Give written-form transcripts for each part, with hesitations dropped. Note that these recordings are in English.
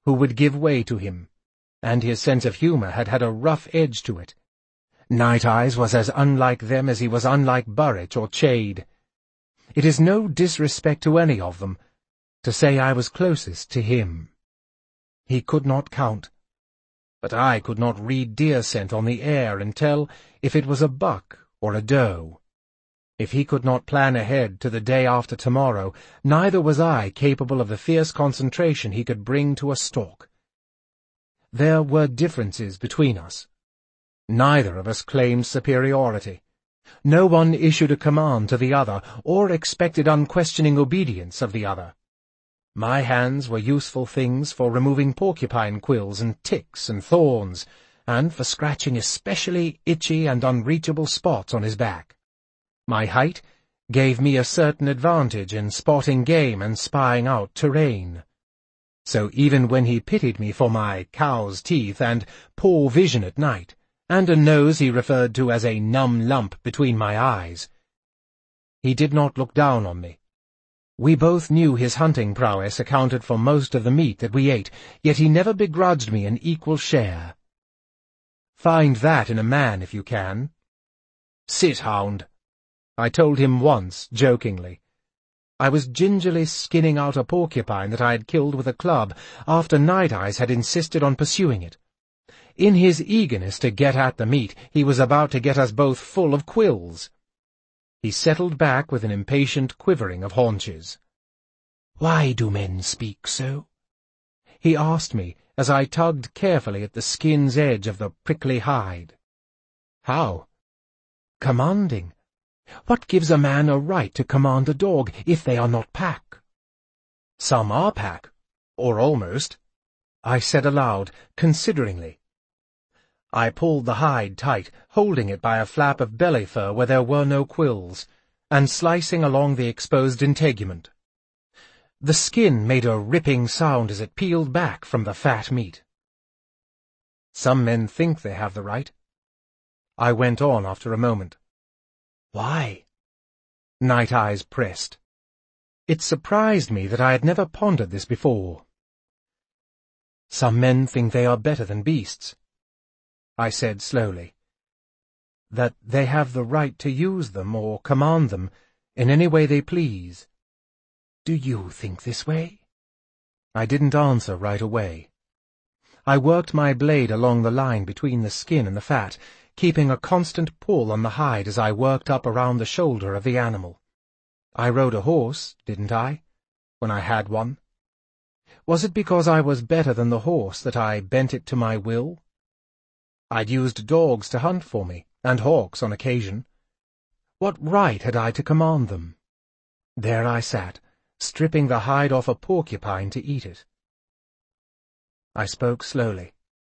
who would give way to him, and his sense of humor had had a rough edge to it. Night Eyes was as unlike them as he was unlike Burrich or Chade. It is no disrespect to any of them to say I was closest to him. He could not count, but I could not read deer scent on the air and tell if it was a buck or a doe. If he could not plan ahead to the day after tomorrow, neither was I capable of the fierce concentration he could bring to a stalk. There were differences between us. Neither of us claimed superiority. No one issued a command to the other, or expected unquestioning obedience of the other. My hands were useful things for removing porcupine quills and ticks and thorns, and for scratching especially itchy and unreachable spots on his back. My height gave me a certain advantage in spotting game and spying out terrain. So even when he pitied me for my cow's teeth and poor vision at night, and a nose he referred to as a numb lump between my eyes, he did not look down on me. We both knew his hunting prowess accounted for most of the meat that we ate, yet he never begrudged me an equal share. Find that in a man if you can. "Sit, hound," I told him once, jokingly. I was gingerly skinning out a porcupine that I had killed with a club after Night Eyes had insisted on pursuing it. In his eagerness to get at the meat, he was about to get us both full of quills. He settled back with an impatient quivering of haunches. "Why do men speak so?" he asked me as I tugged carefully at the skin's edge of the prickly hide. "How?" "Commanding. What gives a man a right to command a dog if they are not pack?" "Some are pack, or almost," I said aloud, consideringly. I pulled the hide tight, holding it by a flap of belly fur where there were no quills, and slicing along the exposed integument. The skin made a ripping sound as it peeled back from the fat meat. "Some men think they have the right," I went on after a moment. "Why?" Night Eyes pressed. It surprised me that I had never pondered this before. "Some men think they are better than beasts," I said slowly. "That they have the right to use them or command them in any way they please." "Do you think this way?" I didn't answer right away. I worked my blade along the line between the skin and the fat, keeping a constant pull on the hide as I worked up around the shoulder of the animal. I rode a horse, didn't I, when I had one? Was it because I was better than the horse that I bent it to my will? I'd used dogs to hunt for me, and hawks on occasion. What right had I to command them? There I sat, stripping the hide off a porcupine to eat it. I spoke slowly.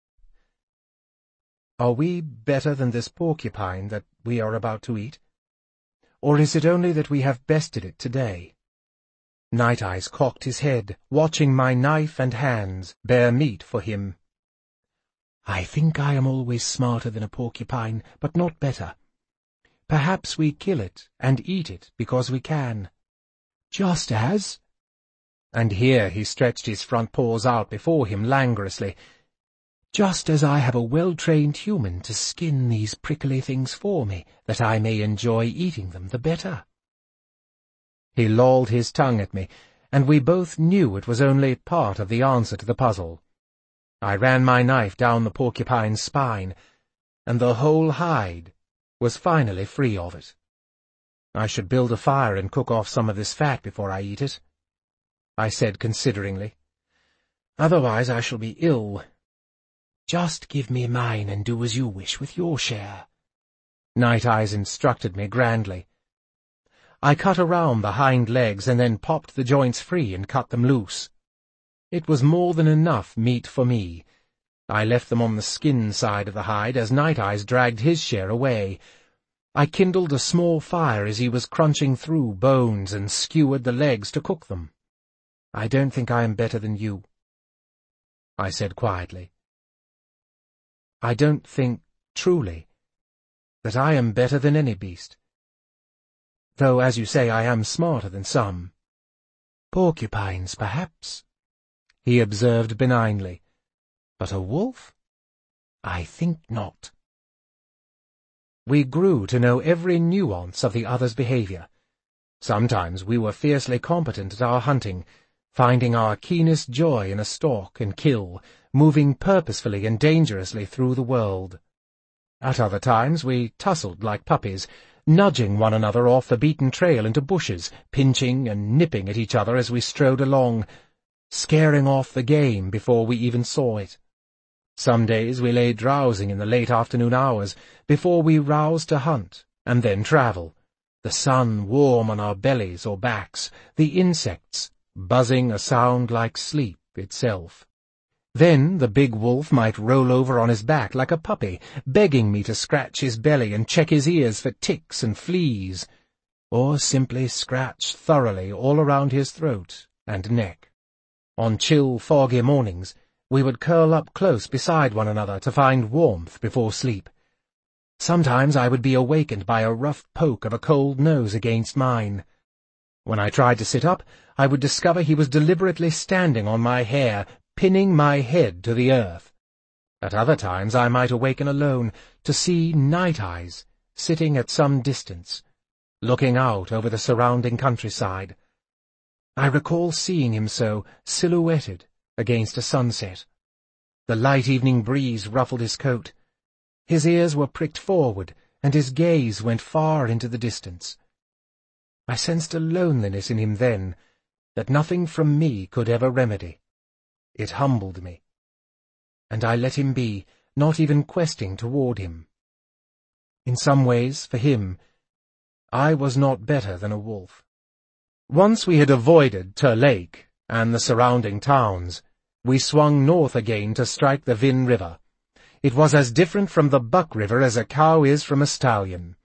"Are we better than this porcupine that we are about to eat? Or is it only that we have bested it today?" Night Eyes cocked his head, watching my knife and hands bear meat for him. "I think I am always smarter than a porcupine, but not better. Perhaps we kill it and eat it because we can. Just as—" and here he stretched his front paws out before him languorously, "just as I have a well-trained human to skin these prickly things for me, that I may enjoy eating them the better." He lolled his tongue at me, and we both knew it was only part of the answer to the puzzle. I ran my knife down the porcupine's spine, and the whole hide was finally free of it. "I should build a fire and cook off some of this fat before I eat it," I said consideringly. "Otherwise I shall be ill." "Just give me mine and do as you wish with your share," Night Eyes instructed me grandly. I cut around the hind legs and then popped the joints free and cut them loose. It was more than enough meat for me. I left them on the skin side of the hide as Night Eyes dragged his share away. I kindled a small fire as he was crunching through bones and skewered the legs to cook them. "I don't think I am better than you," I said quietly. "I don't think, truly, that I am better than any beast. Though, as you say, I am smarter than some. Porcupines, perhaps." he observed benignly. But a wolf? I think not. We grew to know every nuance of the other's behavior. Sometimes we were fiercely competent at our hunting, finding our keenest joy in a stalk and kill, moving purposefully and dangerously through the world. At other times we tussled like puppies, nudging one another off the beaten trail into bushes, pinching and nipping at each other as we strode along, scaring off the game before we even saw it. Some days we lay drowsing in the late afternoon hours before we roused to hunt and then travel, the sun warm on our bellies or backs, the insects buzzing a sound like sleep itself. Then the big wolf might roll over on his back like a puppy, begging me to scratch his belly and check his ears for ticks and fleas, or simply scratch thoroughly all around his throat and neck. On chill, foggy mornings, we would curl up close beside one another to find warmth before sleep. Sometimes I would be awakened by a rough poke of a cold nose against mine. When I tried to sit up, I would discover he was deliberately standing on my hair, pinning my head to the earth. At other times I might awaken alone to see Night Eyes sitting at some distance, looking out over the surrounding countryside. I recall seeing him so, silhouetted against a sunset. The light evening breeze ruffled his coat. His ears were pricked forward, and his gaze went far into the distance. I sensed a loneliness in him then that nothing from me could ever remedy. It humbled me, and I let him be, not even questing toward him. In some ways, for him, I was not better than a wolf. Once we had avoided Tur Lake and the surrounding towns, we swung north again to strike the Vin River. It was as different from the Buck River as a cow is from a stallion.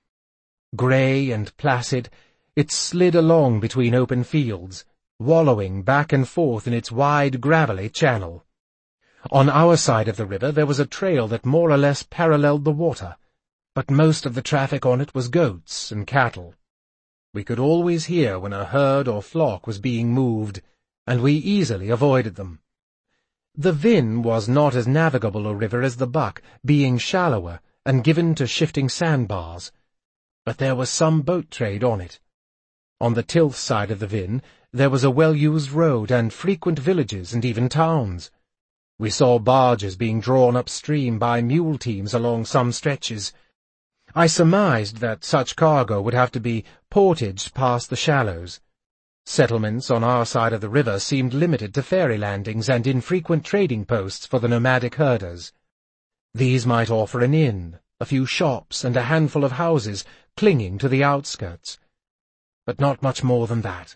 Grey and placid, it slid along between open fields, wallowing back and forth in its wide, gravelly channel. On our side of the river there was a trail that more or less paralleled the water, but most of the traffic on it was goats and cattle. We could always hear when a herd or flock was being moved, and we easily avoided them. The Vin was not as navigable a river as the Buck, being shallower and given to shifting sandbars, but there was some boat trade on it. On the Tilth side of the Vin, there was a well-used road and frequent villages and even towns. We saw barges being drawn upstream by mule teams along some stretches. I surmised that such cargo would have to be portaged past the shallows. Settlements on our side of the river seemed limited to ferry landings and infrequent trading posts for the nomadic herders. These might offer an inn, a few shops, and a handful of houses clinging to the outskirts, but not much more than that.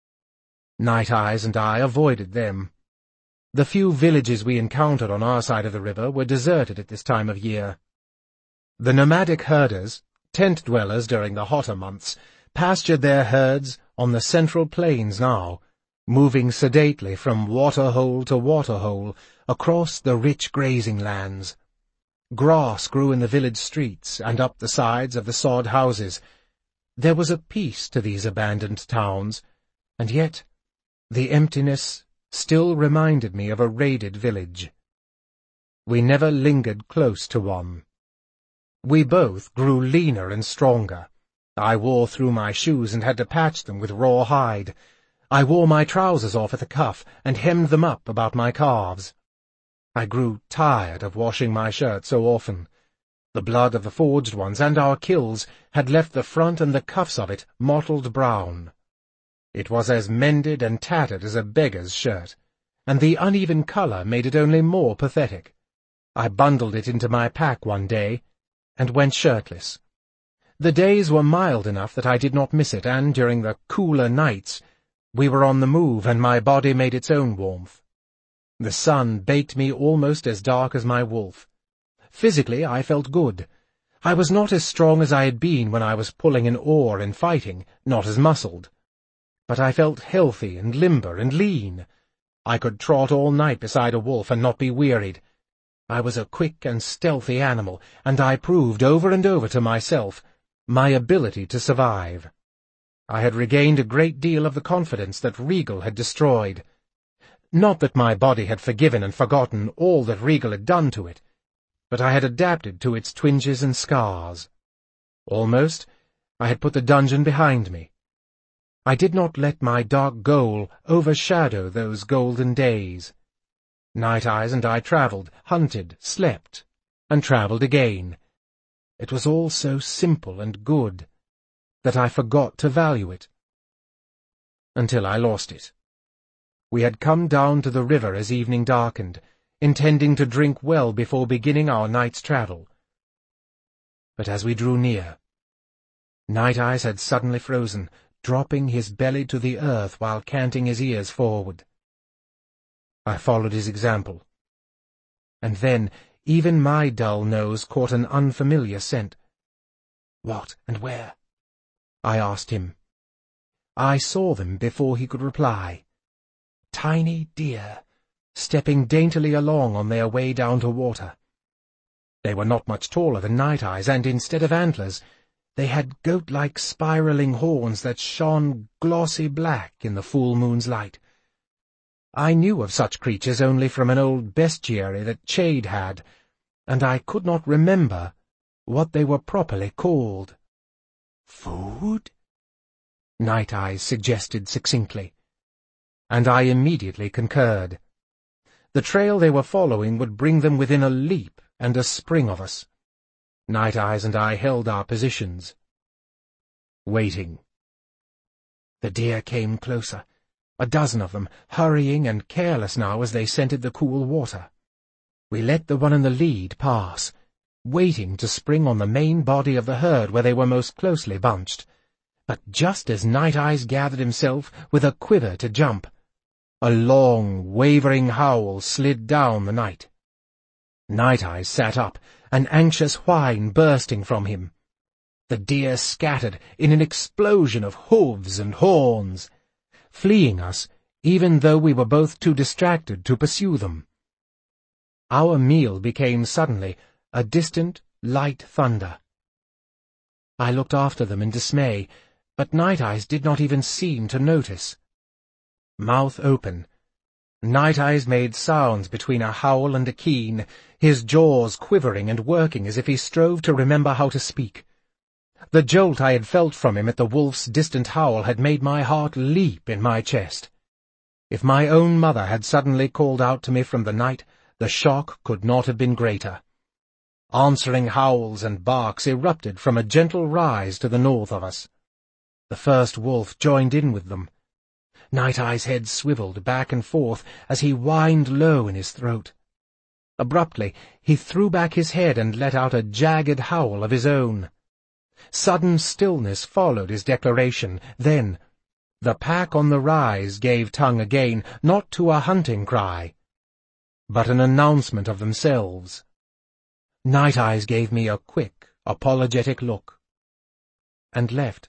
Night Eyes and I avoided them. The few villages we encountered on our side of the river were deserted at this time of year. The nomadic herders, tent dwellers during the hotter months, pastured their herds on the central plains now, moving sedately from waterhole to waterhole across the rich grazing lands. Grass grew in the village streets and up the sides of the sod houses. There was a peace to these abandoned towns, and yet the emptiness still reminded me of a raided village. We never lingered close to one. We both grew leaner and stronger. I wore through my shoes and had to patch them with raw hide. I wore my trousers off at the cuff and hemmed them up about my calves. I grew tired of washing my shirt so often. The blood of the forged ones and our kills had left the front and the cuffs of it mottled brown. It was as mended and tattered as a beggar's shirt, and the uneven colour made it only more pathetic. I bundled it into my pack one day and went shirtless. The days were mild enough that I did not miss it, and during the cooler nights we were on the move and my body made its own warmth. The sun baked me almost as dark as my wolf. Physically I felt good. I was not as strong as I had been when I was pulling an oar and fighting, not as muscled. But I felt healthy and limber and lean. I could trot all night beside a wolf and not be wearied. I was a quick and stealthy animal, and I proved over and over to myself my ability to survive. I had regained a great deal of the confidence that Regal had destroyed. Not that my body had forgiven and forgotten all that Regal had done to it, but I had adapted to its twinges and scars. Almost, I had put the dungeon behind me. I did not let my dark goal overshadow those golden days. Night Eyes and I travelled, hunted, slept, and travelled again. It was all so simple and good that I forgot to value it. Until I lost it. We had come down to the river as evening darkened, intending to drink well before beginning our night's travel. But as we drew near, Night Eyes had suddenly frozen, dropping his belly to the earth while canting his ears forward. I followed his example. And then even my dull nose caught an unfamiliar scent. "What and where?" I asked him. I saw them before he could reply. Tiny deer, stepping daintily along on their way down to water. They were not much taller than Night Eyes, and instead of antlers, they had goat-like spiraling horns that shone glossy black in the full moon's light. I knew of such creatures only from an old bestiary that Chade had, and I could not remember what they were properly called. "Food?" Night Eyes suggested succinctly, and I immediately concurred. The trail they were following would bring them within a leap and a spring of us. Night Eyes and I held our positions, waiting. The deer came closer, a dozen of them, hurrying and careless now as they scented the cool water. We let the one in the lead pass, waiting to spring on the main body of the herd where they were most closely bunched. But just as Night Eyes gathered himself with a quiver to jump, a long, wavering howl slid down the night. Night Eyes sat up, an anxious whine bursting from him. The deer scattered in an explosion of hooves and horns, fleeing us even though we were both too distracted to pursue them. Our meal became suddenly a distant, light thunder. I looked after them in dismay, but Night Eyes did not even seem to notice. Mouth open, Night Eyes made sounds between a howl and a keen, his jaws quivering and working as if he strove to remember how to speak. The jolt I had felt from him at the wolf's distant howl had made my heart leap in my chest. If my own mother had suddenly called out to me from the night, the shock could not have been greater. Answering howls and barks erupted from a gentle rise to the north of us. The first wolf joined in with them. Night Eyes' head swiveled back and forth as he whined low in his throat. Abruptly, he threw back his head and let out a jagged howl of his own. Sudden stillness followed his declaration. Then, the pack on the rise gave tongue again, not to a hunting cry, but an announcement of themselves. Night Eyes gave me a quick, apologetic look, and left.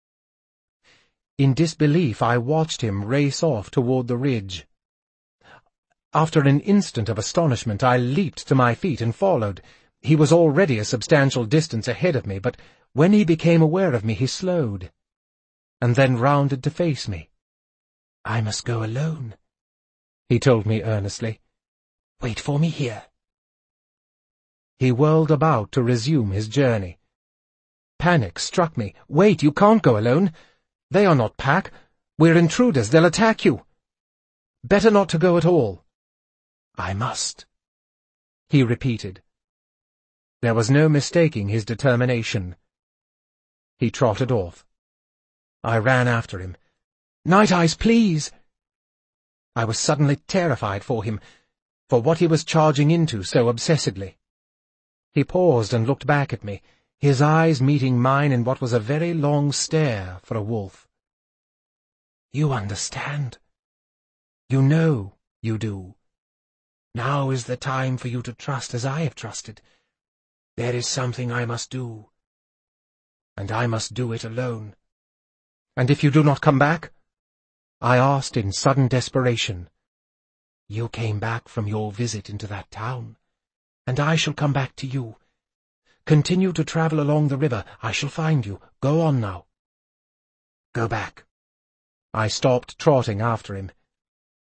In disbelief, I watched him race off toward the ridge. After an instant of astonishment, I leaped to my feet and followed. He was already a substantial distance ahead of me, but when he became aware of me, he slowed, and then rounded to face me. "I must go alone," he told me earnestly. "Wait for me here." He whirled about to resume his journey. Panic struck me. "Wait, you can't go alone. They are not pack. We're intruders. They'll attack you. Better not to go at all." "I must," he repeated. There was no mistaking his determination. He trotted off. I ran after him. "Night Eyes, please!" I was suddenly terrified for him, for what he was charging into so obsessedly. He paused and looked back at me, his eyes meeting mine in what was a very long stare for a wolf. "You understand. You know you do. Now is the time for you to trust as I have trusted. There is something I must do, and I must do it alone." "And if you do not come back?" I asked in sudden desperation. "You came back from your visit into that town, and I shall come back to you. Continue to travel along the river. I shall find you. Go on now." "Go back." I stopped trotting after him.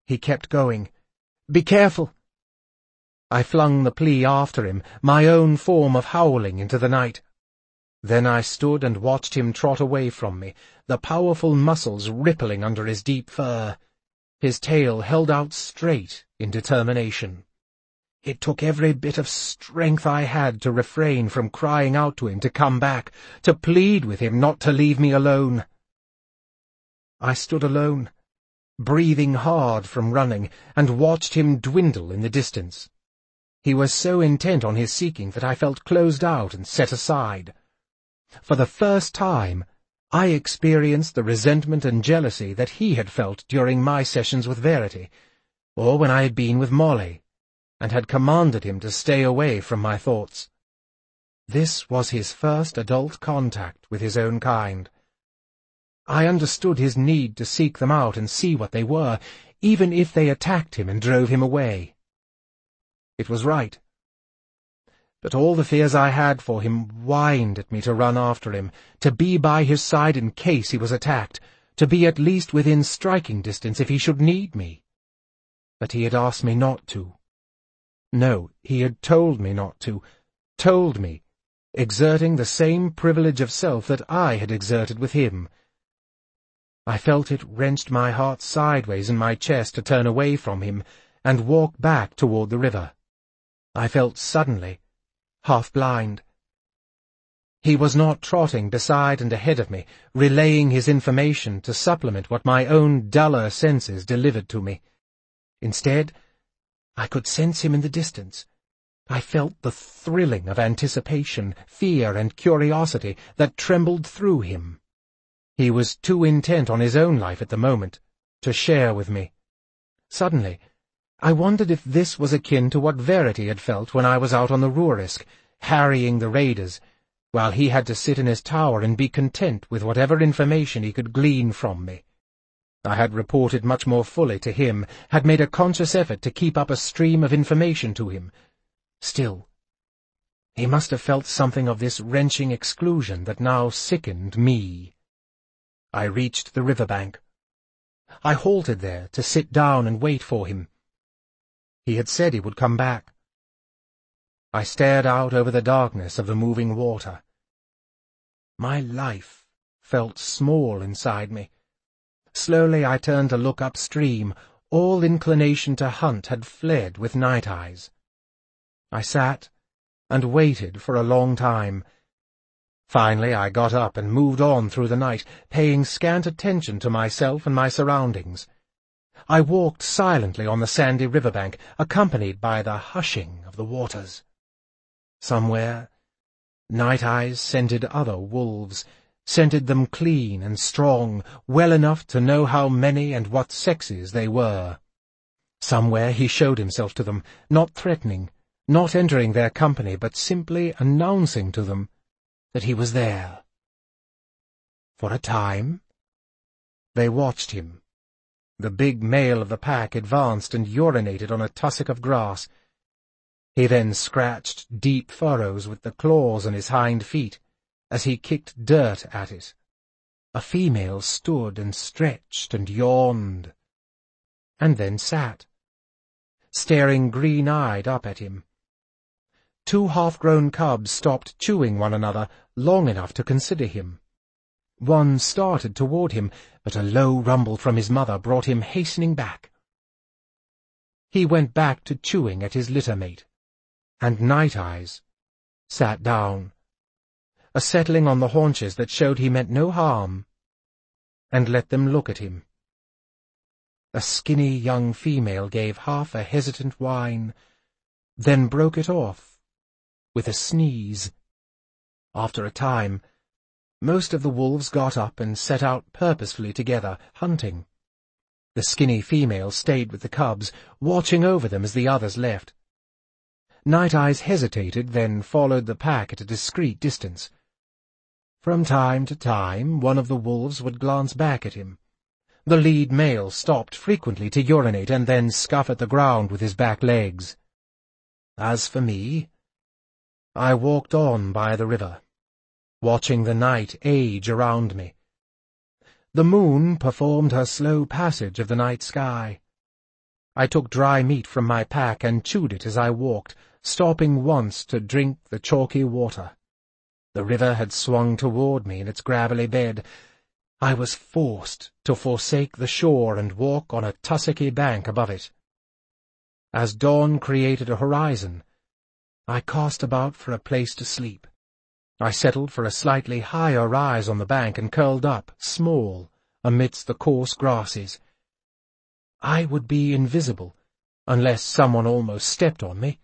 He kept going. "Be careful!" I flung the plea after him, my own form of howling into the night. Then I stood and watched him trot away from me, the powerful muscles rippling under his deep fur, his tail held out straight in determination. It took every bit of strength I had to refrain from crying out to him to come back, to plead with him not to leave me alone. I stood alone, breathing hard from running, and watched him dwindle in the distance. He was so intent on his seeking that I felt closed out and set aside. For the first time, I experienced the resentment and jealousy that he had felt during my sessions with Verity, or when I had been with Molly, and had commanded him to stay away from my thoughts. This was his first adult contact with his own kind. I understood his need to seek them out and see what they were, even if they attacked him and drove him away. It was right. But all the fears I had for him whined at me to run after him, to be by his side in case he was attacked, to be at least within striking distance if he should need me. But he had asked me not to. No, he had told me not to, told me, exerting the same privilege of self that I had exerted with him. I felt it wrenched my heart sideways in my chest to turn away from him and walk back toward the river. I felt suddenly half-blind. He was not trotting beside and ahead of me, relaying his information to supplement what my own duller senses delivered to me. Instead, I could sense him in the distance. I felt the thrilling of anticipation, fear, and curiosity that trembled through him. He was too intent on his own life at the moment to share with me. Suddenly, I wondered if this was akin to what Verity had felt when I was out on the Rurisk, harrying the raiders, while he had to sit in his tower and be content with whatever information he could glean from me. I had reported much more fully to him, had made a conscious effort to keep up a stream of information to him. Still, he must have felt something of this wrenching exclusion that now sickened me. I reached the riverbank. I halted there to sit down and wait for him. He had said he would come back. I stared out over the darkness of the moving water. My life felt small inside me. Slowly I turned to look upstream. All inclination to hunt had fled with Night Eyes. I sat and waited for a long time. Finally I got up and moved on through the night, paying scant attention to myself and my surroundings. I walked silently on the sandy riverbank, accompanied by the hushing of the waters. Somewhere, Night Eyes scented other wolves, scented them clean and strong, well enough to know how many and what sexes they were. Somewhere he showed himself to them, not threatening, not entering their company, but simply announcing to them that he was there. For a time, they watched him. The big male of the pack advanced and urinated on a tussock of grass. He then scratched deep furrows with the claws on his hind feet as he kicked dirt at it. A female stood and stretched and yawned, and then sat, staring green-eyed up at him. Two half-grown cubs stopped chewing one another long enough to consider him. One started toward him, but a low rumble from his mother brought him hastening back. He went back to chewing at his litter-mate, and Night Eyes sat down, a settling on the haunches that showed he meant no harm, and let them look at him. A skinny young female gave half a hesitant whine, then broke it off with a sneeze. After a time, most of the wolves got up and set out purposefully together, hunting. The skinny female stayed with the cubs, watching over them as the others left. Night Eyes hesitated, then followed the pack at a discreet distance. From time to time, one of the wolves would glance back at him. The lead male stopped frequently to urinate and then scuff at the ground with his back legs. As for me, I walked on by the river, watching the night age around me. The moon performed her slow passage of the night sky. I took dry meat from my pack and chewed it as I walked, stopping once to drink the chalky water. The river had swung toward me in its gravelly bed. I was forced to forsake the shore and walk on a tussocky bank above it. As dawn created a horizon, I cast about for a place to sleep. I settled for a slightly higher rise on the bank and curled up, small, amidst the coarse grasses. I would be invisible, unless someone almost stepped on me.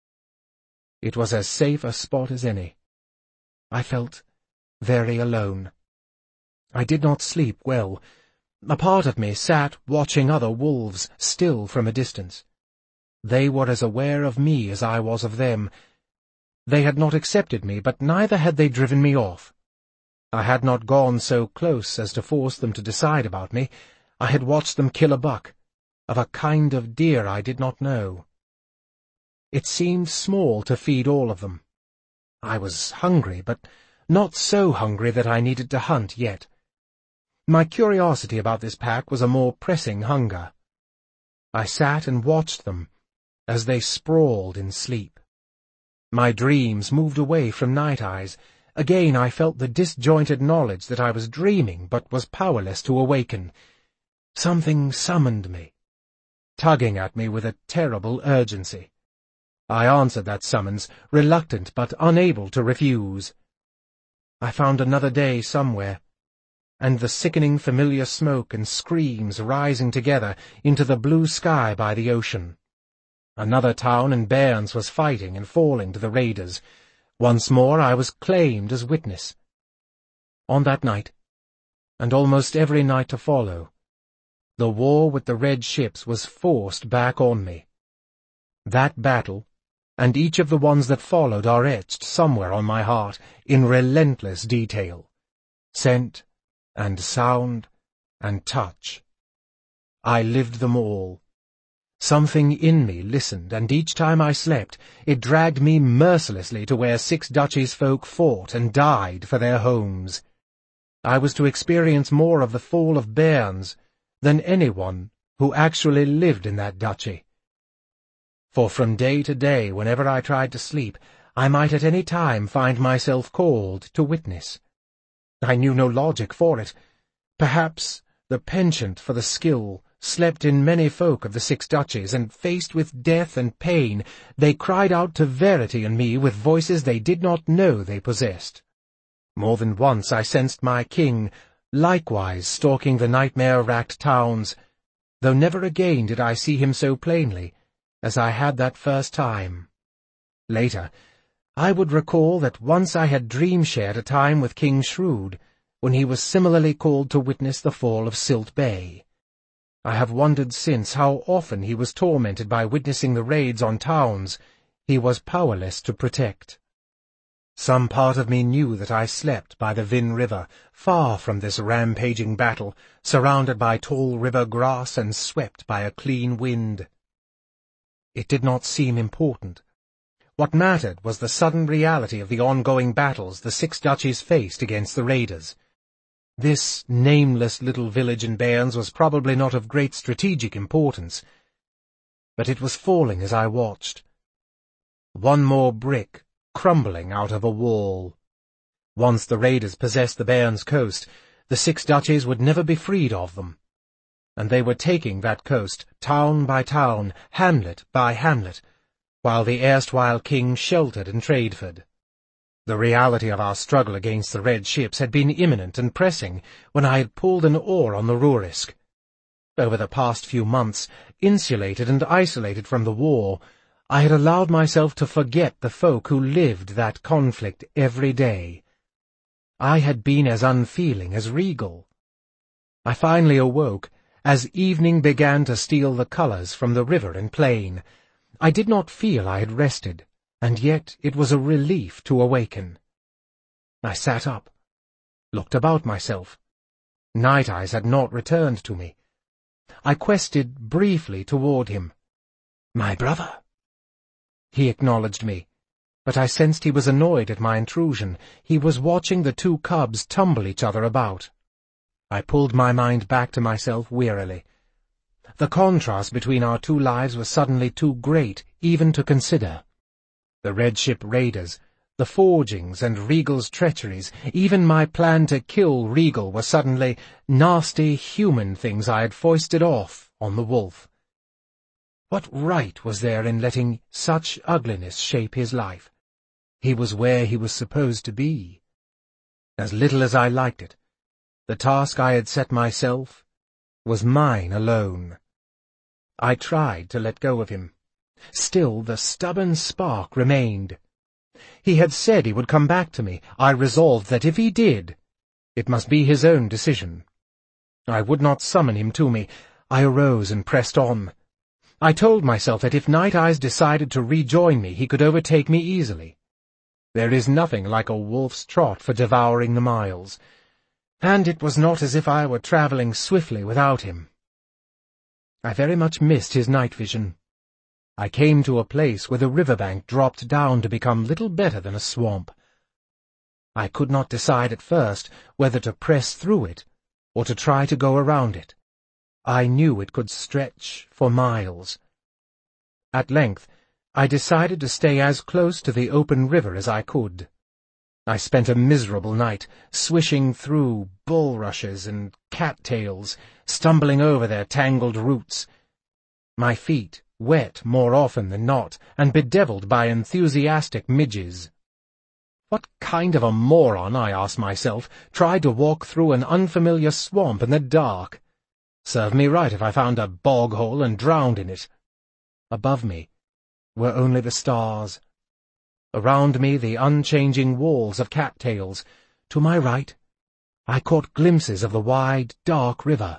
It was as safe a spot as any. I felt very alone. I did not sleep well. A part of me sat watching other wolves, still from a distance. They were as aware of me as I was of them. They had not accepted me, but neither had they driven me off. I had not gone so close as to force them to decide about me. I had watched them kill a buck, of a kind of deer I did not know. It seemed small to feed all of them. I was hungry, but not so hungry that I needed to hunt yet. My curiosity about this pack was a more pressing hunger. I sat and watched them as they sprawled in sleep. My dreams moved away from Night Eyes. Again I felt the disjointed knowledge that I was dreaming but was powerless to awaken. Something summoned me, tugging at me with a terrible urgency. I answered that summons, reluctant but unable to refuse. I found another day somewhere, and the sickening familiar smoke and screams rising together into the blue sky by the ocean. Another town in Bairns was fighting and falling to the raiders. Once more I was claimed as witness. On that night, and almost every night to follow, the war with the red ships was forced back on me. That battle, and each of the ones that followed, are etched somewhere on my heart in relentless detail. Scent and sound and touch. I lived them all. Something in me listened, and each time I slept, it dragged me mercilessly to where Six Duchies folk fought and died for their homes. I was to experience more of the fall of Bairns than anyone who actually lived in that duchy. For from day to day, whenever I tried to sleep, I might at any time find myself called to witness. I knew no logic for it. Perhaps the penchant for the skill slept in many folk of the Six Duchies, and faced with death and pain, they cried out to Verity and me with voices they did not know they possessed. More than once I sensed my king likewise stalking the nightmare-racked towns, though never again did I see him so plainly as I had that first time. Later, I would recall that once I had dream-shared a time with King Shrewd, when he was similarly called to witness the fall of Silt Bay. I have wondered since how often he was tormented by witnessing the raids on towns he was powerless to protect. Some part of me knew that I slept by the Vin River, far from this rampaging battle, surrounded by tall river grass and swept by a clean wind. It did not seem important. What mattered was the sudden reality of the ongoing battles the Six Duchies faced against the raiders. This nameless little village in Bairns was probably not of great strategic importance, but it was falling as I watched. One more brick crumbling out of a wall. Once the raiders possessed the Bairns coast, the Six Duchies would never be freed of them, and they were taking that coast town by town, hamlet by hamlet, while the erstwhile king sheltered in Tradeford. The reality of our struggle against the red ships had been imminent and pressing when I had pulled an oar on the Rurisk. Over the past few months, insulated and isolated from the war, I had allowed myself to forget the folk who lived that conflict every day. I had been as unfeeling as Regal. I finally awoke as evening began to steal the colours from the river and plain. I did not feel I had rested, and yet it was a relief to awaken. I sat up, looked about myself. Night Eyes had not returned to me. I quested briefly toward him. "My brother." He acknowledged me, but I sensed he was annoyed at my intrusion. He was watching the two cubs tumble each other about. I pulled my mind back to myself wearily. The contrast between our two lives was suddenly too great even to consider. The Red Ship raiders, the forgings and Regal's treacheries, even my plan to kill Regal were suddenly nasty human things I had foisted off on the wolf. What right was there in letting such ugliness shape his life? He was where he was supposed to be. As little as I liked it, the task I had set myself was mine alone. I tried to let go of him. Still the stubborn spark remained. He had said he would come back to me. I resolved that if he did, it must be his own decision. I would not summon him to me. I arose and pressed on. I told myself that if Night Eyes decided to rejoin me, he could overtake me easily. There is nothing like a wolf's trot for devouring the miles, and it was not as if I were travelling swiftly without him. I very much missed his night vision. I came to a place where the riverbank dropped down to become little better than a swamp. I could not decide at first whether to press through it or to try to go around it. I knew it could stretch for miles. At length, I decided to stay as close to the open river as I could. I spent a miserable night, swishing through bulrushes and cattails, stumbling over their tangled roots. My feet wet more often than not, and bedevilled by enthusiastic midges. What kind of a moron, I asked myself, tried to walk through an unfamiliar swamp in the dark? Serve me right if I found a bog-hole and drowned in it. Above me were only the stars. Around me the unchanging walls of cattails. To my right, I caught glimpses of the wide, dark river.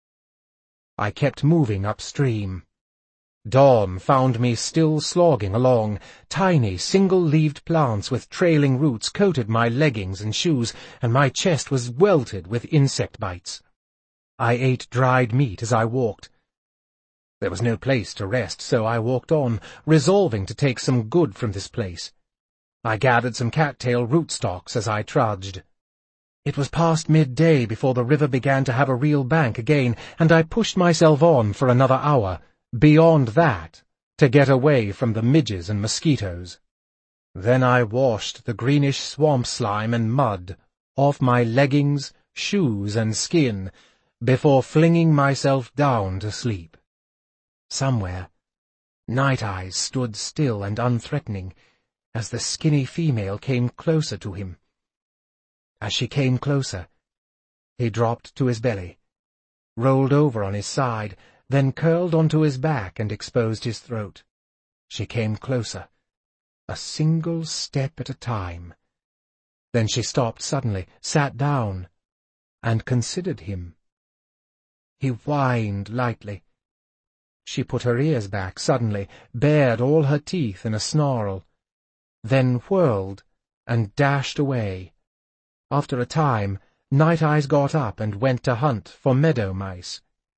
I kept moving upstream. Dawn found me still slogging along. Tiny, single-leaved plants with trailing roots coated my leggings and shoes, and my chest was welted with insect bites. I ate dried meat as I walked. There was no place to rest, so I walked on, resolving to take some good from this place. I gathered some cattail rootstocks as I trudged. It was past midday before the river began to have a real bank again, and I pushed myself on for another hour, beyond that, to get away from the midges and mosquitoes. Then I washed the greenish swamp slime and mud off my leggings, shoes, and skin, before flinging myself down to sleep. Somewhere, Night Eyes stood still and unthreatening, as the skinny female came closer to him. As she came closer, he dropped to his belly, rolled over on his side, then curled onto his back and exposed his throat. She came closer, a single step at a time. Then she stopped suddenly, sat down, and considered him. He whined lightly. She put her ears back suddenly, bared all her teeth in a snarl, then whirled and dashed away. After a time, Night Eyes got up and went to hunt for meadow mice.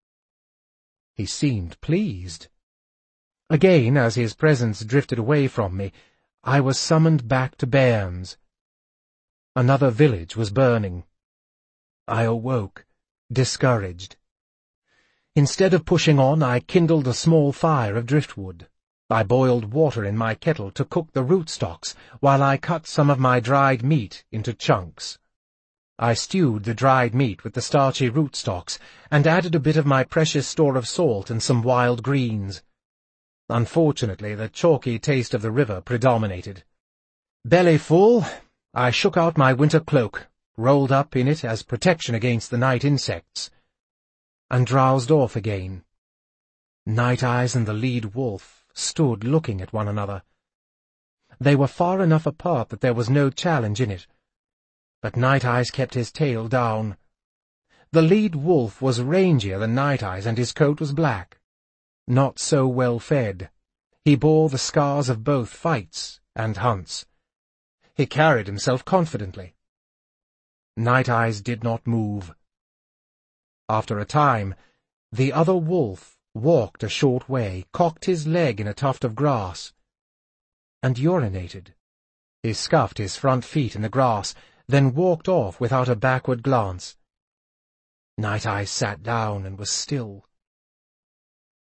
He seemed pleased. Again, as his presence drifted away from me, I was summoned back to Bairns. Another village was burning. I awoke, discouraged. Instead of pushing on, I kindled a small fire of driftwood. I boiled water in my kettle to cook the rootstocks, while I cut some of my dried meat into chunks. I stewed the dried meat with the starchy rootstocks, and added a bit of my precious store of salt and some wild greens. Unfortunately, the chalky taste of the river predominated. Belly full, I shook out my winter cloak, rolled up in it as protection against the night insects, and drowsed off again. Night Eyes and the lead wolf stood looking at one another. They were far enough apart that there was no challenge in it, but Night Eyes kept his tail down. The lead wolf was rangier than Night Eyes, and his coat was black. Not so well fed. He bore the scars of both fights and hunts. He carried himself confidently. Night Eyes did not move. After a time, the other wolf walked a short way, cocked his leg in a tuft of grass, and urinated. He scuffed his front feet in the grass, then walked off without a backward glance. Night Eyes sat down and was still.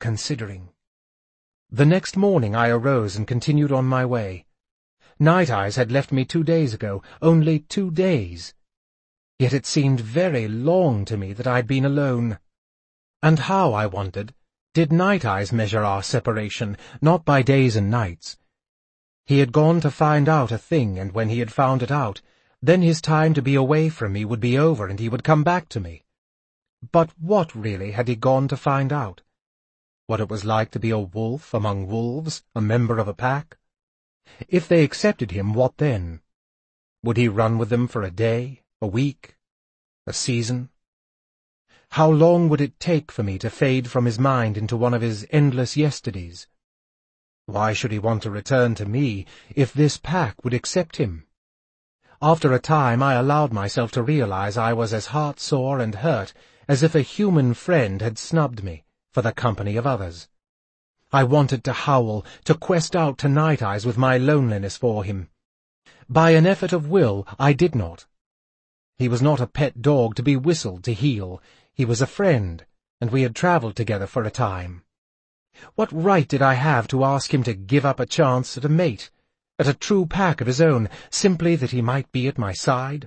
considering. The next morning I arose and continued on my way. Night Eyes had left me 2 days ago, only 2 days. Yet it seemed very long to me that I'd been alone. And how, I wondered, did Night Eyes measure our separation, not by days and nights? He had gone to find out a thing, and when he had found it out, then his time to be away from me would be over and he would come back to me. But what, really, had he gone to find out? What it was like to be a wolf among wolves, a member of a pack? If they accepted him, what then? Would he run with them for a day, a week, a season? How long would it take for me to fade from his mind into one of his endless yesterdays? Why should he want to return to me if this pack would accept him? After a time I allowed myself to realize I was as heart-sore and hurt as if a human friend had snubbed me for the company of others. I wanted to howl, to quest out to Night Eyes with my loneliness for him. By an effort of will I did not. He was not a pet dog to be whistled to heel. He was a friend, and we had travelled together for a time. What right did I have to ask him to give up a chance at a mate, at a true pack of his own, simply that he might be at my side?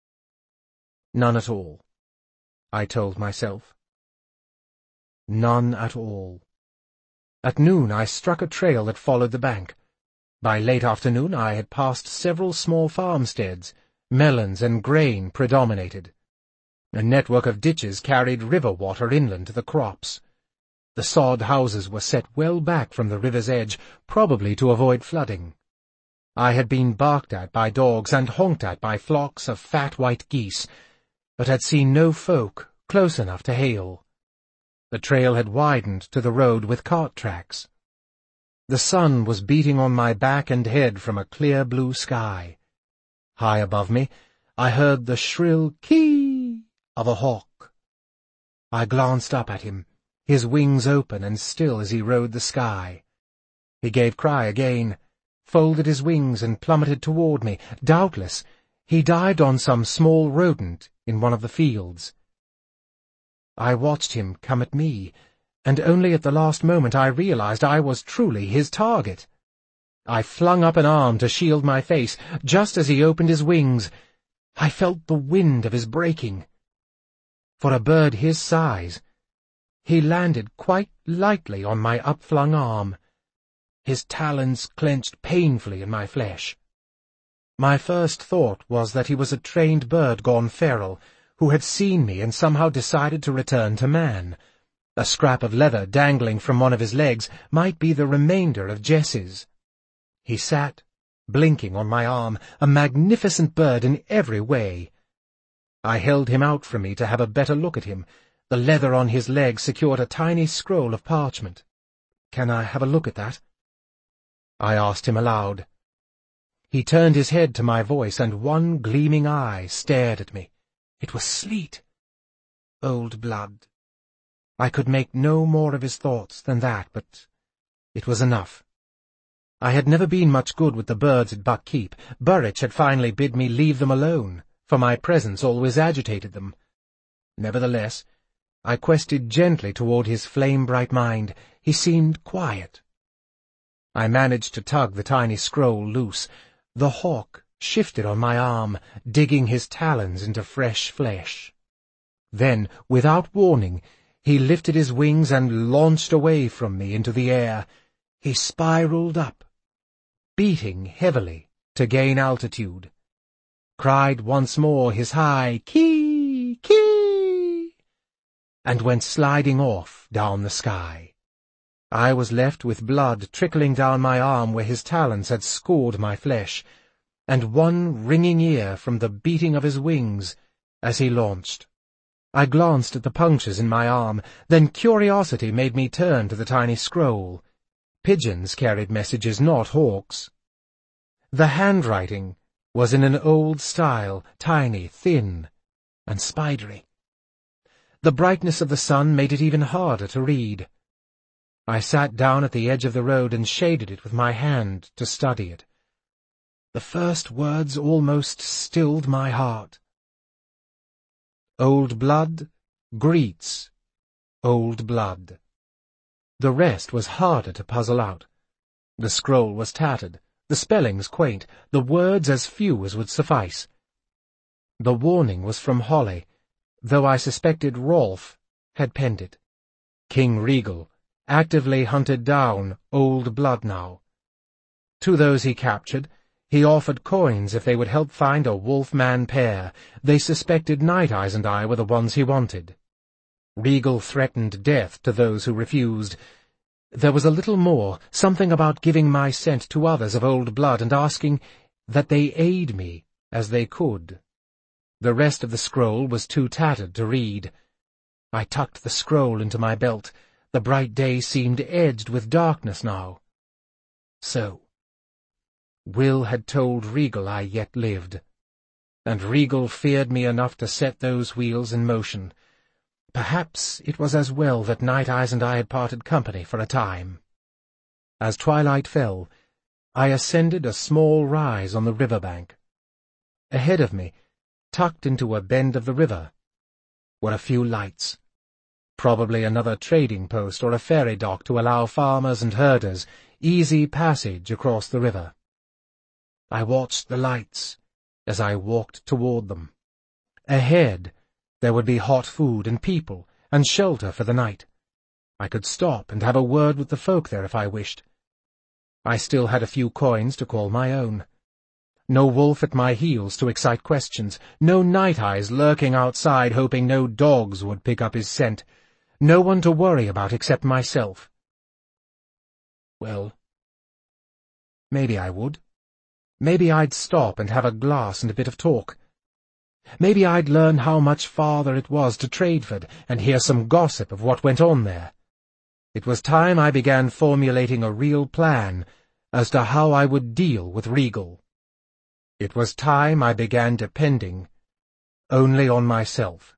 None at all, I told myself. None at all. At noon I struck a trail that followed the bank. By late afternoon I had passed several small farmsteads. Melons and grain predominated. A network of ditches carried river water inland to the crops. The sod houses were set well back from the river's edge, probably to avoid flooding. I had been barked at by dogs and honked at by flocks of fat white geese, but had seen no folk close enough to hail. The trail had widened to the road with cart tracks. The sun was beating on my back and head from a clear blue sky. High above me, I heard the shrill kee of a hawk. I glanced up at him, his wings open and still as he rode the sky. He gave cry again, folded his wings and plummeted toward me. Doubtless, he dived on some small rodent in one of the fields. I watched him come at me, and only at the last moment I realized I was truly his target. I flung up an arm to shield my face. Just as he opened his wings, I felt the wind of his breaking. For a bird his size, he landed quite lightly on my upflung arm. His talons clenched painfully in my flesh. My first thought was that he was a trained bird gone feral, who had seen me and somehow decided to return to man. A scrap of leather dangling from one of his legs might be the remainder of Jess's. He sat, blinking on my arm, a magnificent bird in every way. I held him out from me to have a better look at him. The leather on his leg secured a tiny scroll of parchment. "Can I have a look at that?" I asked him aloud. He turned his head to my voice, and one gleaming eye stared at me. It was Sleet. Old blood. I could make no more of his thoughts than that, but it was enough. I had never been much good with the birds at Buckkeep. Burridge had finally bid me leave them alone, for my presence always agitated them. Nevertheless, I quested gently toward his flame-bright mind. He seemed quiet. I managed to tug the tiny scroll loose. The hawk shifted on my arm, digging his talons into fresh flesh. Then, without warning, he lifted his wings and launched away from me into the air. He spiraled up, beating heavily to gain altitude, cried once more his high kee, kee, and went sliding off down the sky. I was left with blood trickling down my arm where his talons had scored my flesh, and one ringing ear from the beating of his wings as he launched. I glanced at the punctures in my arm, then curiosity made me turn to the tiny scroll. Pigeons carried messages, not hawks. The handwriting was in an old style, tiny, thin, and spidery. The brightness of the sun made it even harder to read. I sat down at the edge of the road and shaded it with my hand to study it. The first words almost stilled my heart. Old blood greets old blood. The rest was harder to puzzle out. The scroll was tattered, the spellings quaint, the words as few as would suffice. The warning was from Holly, though I suspected Rolf had penned it. King Regal actively hunted down Old Blood now. To those he captured, he offered coins if they would help find a wolf-man pair. They suspected Night Eyes and I were the ones he wanted. Regal threatened death to those who refused. There was a little more, something about giving my scent to others of Old Blood and asking that they aid me as they could. The rest of the scroll was too tattered to read. I tucked the scroll into my belt. The bright day seemed edged with darkness now. So, Will had told Regal I yet lived, and Regal feared me enough to set those wheels in motion. Perhaps it was as well that Night Eyes and I had parted company for a time. As twilight fell, I ascended a small rise on the river bank. Ahead of me, tucked into a bend of the river, were a few lights. Probably another trading post or a ferry dock to allow farmers and herders easy passage across the river. I watched the lights as I walked toward them. Ahead, there would be hot food and people and shelter for the night. I could stop and have a word with the folk there if I wished. I still had a few coins to call my own. No wolf at my heels to excite questions, no Night Eyes lurking outside hoping no dogs would pick up his scent, no one to worry about except myself. Well, maybe I would. Maybe I'd stop and have a glass and a bit of talk. Maybe I'd learn how much farther it was to Tradeford and hear some gossip of what went on there. It was time I began formulating a real plan as to how I would deal with Regal. It was time I began depending only on myself.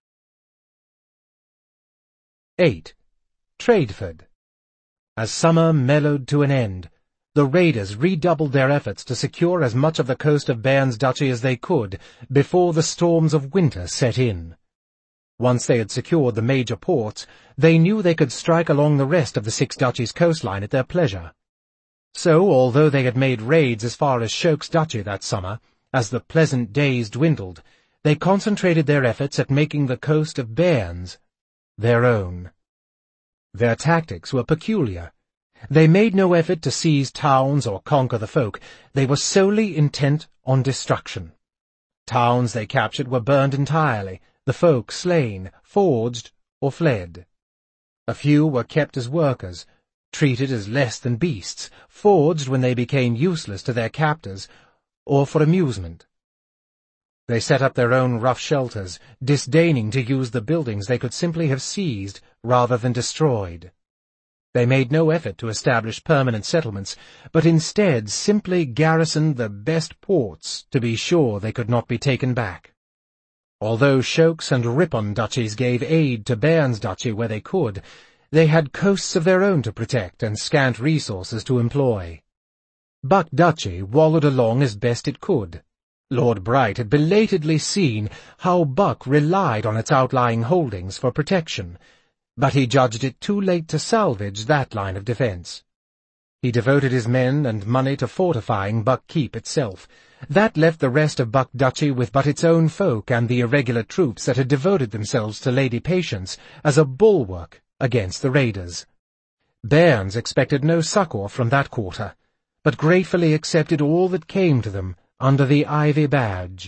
8. Tradeford. As summer mellowed to an end, the raiders redoubled their efforts to secure as much of the coast of Bairnsduchy as they could before the storms of winter set in. Once they had secured the major ports, they knew they could strike along the rest of the Six Duchies coastline at their pleasure. So, although they had made raids as far as Shoke's Duchy that summer, as the pleasant days dwindled, they concentrated their efforts at making the coast of Bairns their own. Their tactics were peculiar. They made no effort to seize towns or conquer the folk. They were solely intent on destruction. Towns they captured were burned entirely, the folk slain, forged, or fled. A few were kept as workers, treated as less than beasts, forged when they became useless to their captors, or for amusement. They set up their own rough shelters, disdaining to use the buildings they could simply have seized rather than destroyed. They made no effort to establish permanent settlements, but instead simply garrisoned the best ports to be sure they could not be taken back. Although Shoke's and Ripon duchies gave aid to Bairnsduchy where they could, they had coasts of their own to protect and scant resources to employ. Buck Duchy wallowed along as best it could. Lord Bright had belatedly seen how Buck relied on its outlying holdings for protection, but he judged it too late to salvage that line of defence. He devoted his men and money to fortifying Buck Keep itself. That left the rest of Buck Duchy with but its own folk and the irregular troops that had devoted themselves to Lady Patience as a bulwark against the raiders. Bairns expected no succour from that quarter, but gratefully accepted all that came to them under the ivy badge.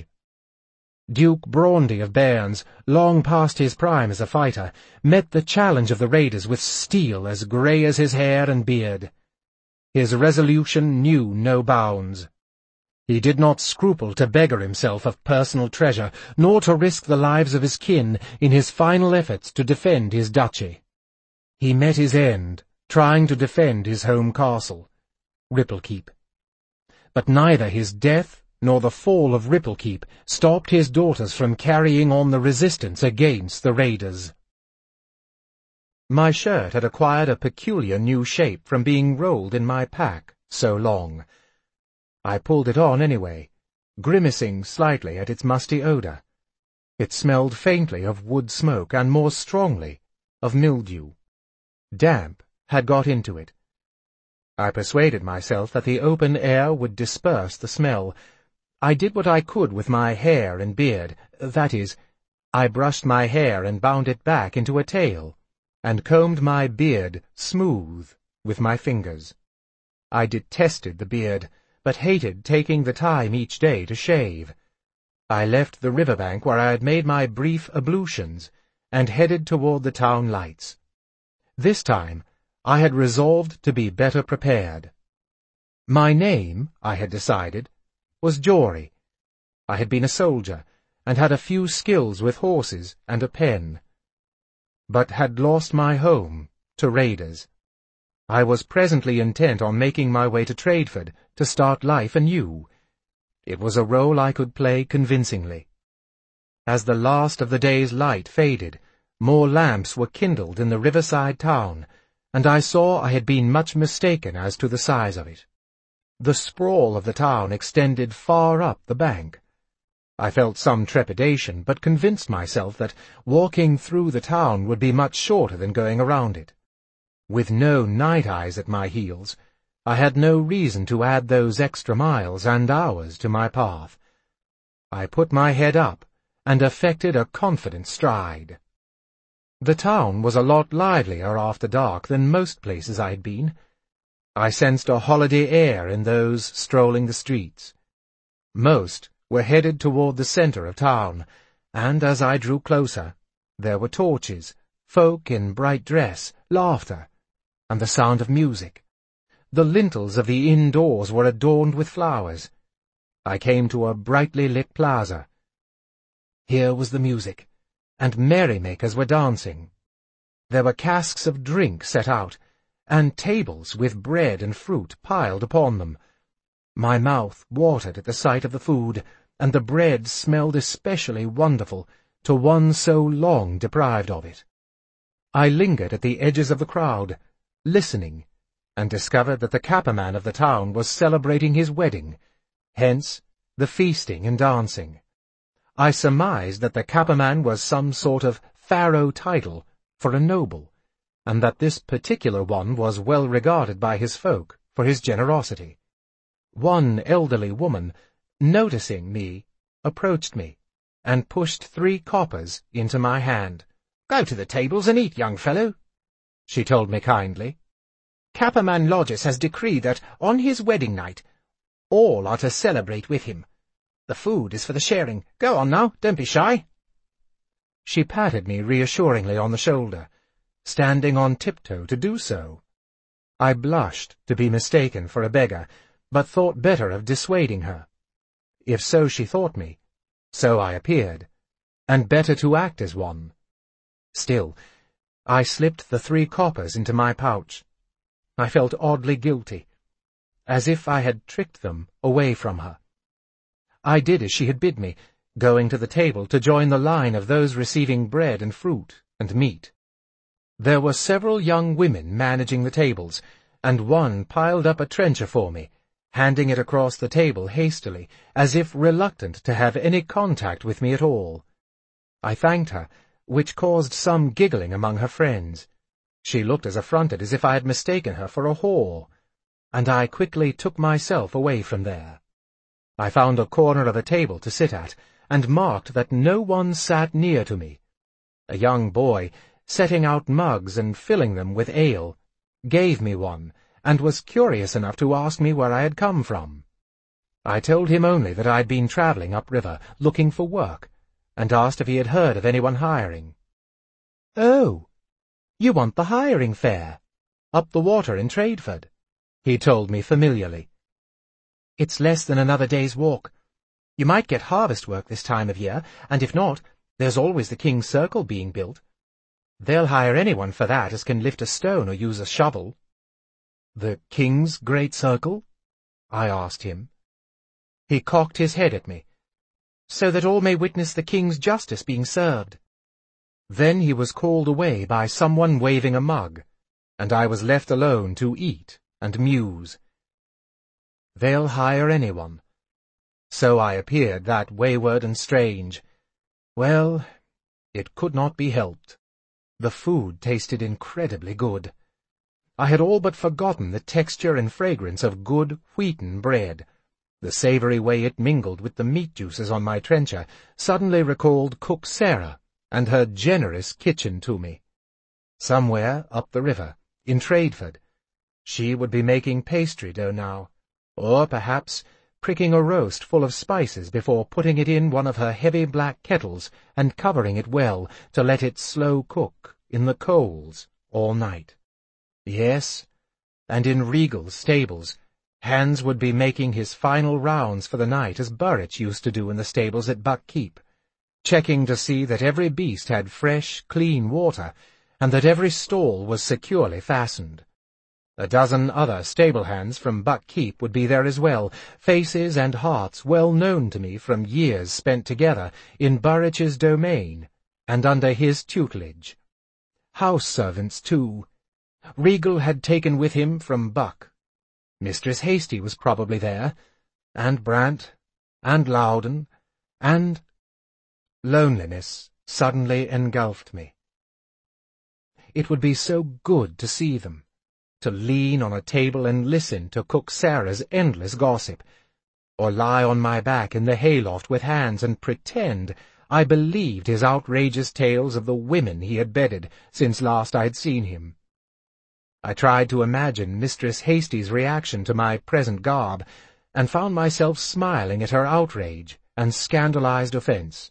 Duke Braundy of Bairns, long past his prime as a fighter, met the challenge of the raiders with steel as grey as his hair and beard. His resolution knew no bounds. He did not scruple to beggar himself of personal treasure, nor to risk the lives of his kin in his final efforts to defend his duchy. He met his end, trying to defend his home castle, Ripplekeep. But neither his death nor the fall of Ripplekeep stopped his daughters from carrying on the resistance against the raiders. My shirt had acquired a peculiar new shape from being rolled in my pack so long. I pulled it on anyway, grimacing slightly at its musty odour. It smelled faintly of wood smoke and more strongly of mildew. Damp had got into it. I persuaded myself that the open air would disperse the smell. I did what I could with my hair and beard, that is, I brushed my hair and bound it back into a tail, and combed my beard smooth with my fingers. I detested the beard, but hated taking the time each day to shave. I left the riverbank where I had made my brief ablutions, and headed toward the town lights. This time I had resolved to be better prepared. My name, I had decided, was Jory. I had been a soldier, and had a few skills with horses and a pen, but had lost my home to raiders. I was presently intent on making my way to Tradeford to start life anew. It was a role I could play convincingly. As the last of the day's light faded, more lamps were kindled in the riverside town, and I saw I had been much mistaken as to the size of it. The sprawl of the town extended far up the bank. I felt some trepidation, but convinced myself that walking through the town would be much shorter than going around it. With no night eyes at my heels, I had no reason to add those extra miles and hours to my path. I put my head up and affected a confident stride. The town was a lot livelier after dark than most places I had been. I sensed a holiday air in those strolling the streets. Most were headed toward the center of town, and as I drew closer, there were torches, folk in bright dress, laughter, and the sound of music. The lintels of the indoors were adorned with flowers. I came to a brightly lit plaza. Here was the music, and merrymakers were dancing. There were casks of drink set out, and tables with bread and fruit piled upon them. My mouth watered at the sight of the food, and the bread smelled especially wonderful to one so long deprived of it. I lingered at the edges of the crowd, listening, and discovered that the Kapperman of the town was celebrating his wedding, hence the feasting and dancing. I surmised that the Kapperman was some sort of pharaoh title for a noble, and that this particular one was well regarded by his folk for his generosity. One elderly woman, noticing me, approached me, and pushed 3 coppers into my hand. "Go to the tables and eat, young fellow," she told me kindly. "Kapperman Lodges has decreed that on his wedding night all are to celebrate with him. The food is for the sharing. Go on now, don't be shy." She patted me reassuringly on the shoulder, standing on tiptoe to do so. I blushed to be mistaken for a beggar, but thought better of dissuading her. If so she thought me, so I appeared, and better to act as one. Still, I slipped the 3 coppers into my pouch. I felt oddly guilty, as if I had tricked them away from her. I did as she had bid me, going to the table to join the line of those receiving bread and fruit and meat. There were several young women managing the tables, and one piled up a trencher for me, handing it across the table hastily, as if reluctant to have any contact with me at all. I thanked her, which caused some giggling among her friends. She looked as affronted as if I had mistaken her for a whore, and I quickly took myself away from there. I found a corner of a table to sit at, and marked that no one sat near to me. A young boy, setting out mugs and filling them with ale, gave me one, and was curious enough to ask me where I had come from. I told him only that I had been travelling upriver, looking for work, and asked if he had heard of anyone hiring. "Oh, you want the hiring fare, up the water in Tradeford," he told me familiarly. "It's less than another day's walk. You might get harvest work this time of year, and if not, there's always the King's Circle being built. They'll hire anyone for that as can lift a stone or use a shovel." "The King's Great Circle?" I asked him. He cocked his head at me. "So that all may witness the King's justice being served." Then he was called away by someone waving a mug, and I was left alone to eat and muse. They'll hire anyone. So I appeared that wayward and strange. Well, it could not be helped. The food tasted incredibly good. I had all but forgotten the texture and fragrance of good wheaten bread. The savoury way it mingled with the meat juices on my trencher suddenly recalled Cook Sarah and her generous kitchen to me. Somewhere up the river, in Tradeford, she would be making pastry dough now, or perhaps pricking a roast full of spices before putting it in one of her heavy black kettles and covering it well to let it slow cook in the coals all night. Yes, and in Regal's stables, Hans would be making his final rounds for the night as Burrich used to do in the stables at Buck Keep, checking to see that every beast had fresh, clean water, and that every stall was securely fastened. A dozen other stable hands from Buck Keep would be there as well, faces and hearts well known to me from years spent together in Burrich's domain and under his tutelage. House servants, too. Regal had taken with him from Buck. Mistress Hasty was probably there, and Brant, and Loudon, and— Loneliness suddenly engulfed me. It would be so good to see them, to lean on a table and listen to Cook Sarah's endless gossip, or lie on my back in the hayloft with Hans and pretend I believed his outrageous tales of the women he had bedded since last I had seen him. I tried to imagine Mistress Hasty's reaction to my present garb, and found myself smiling at her outrage and scandalized offense.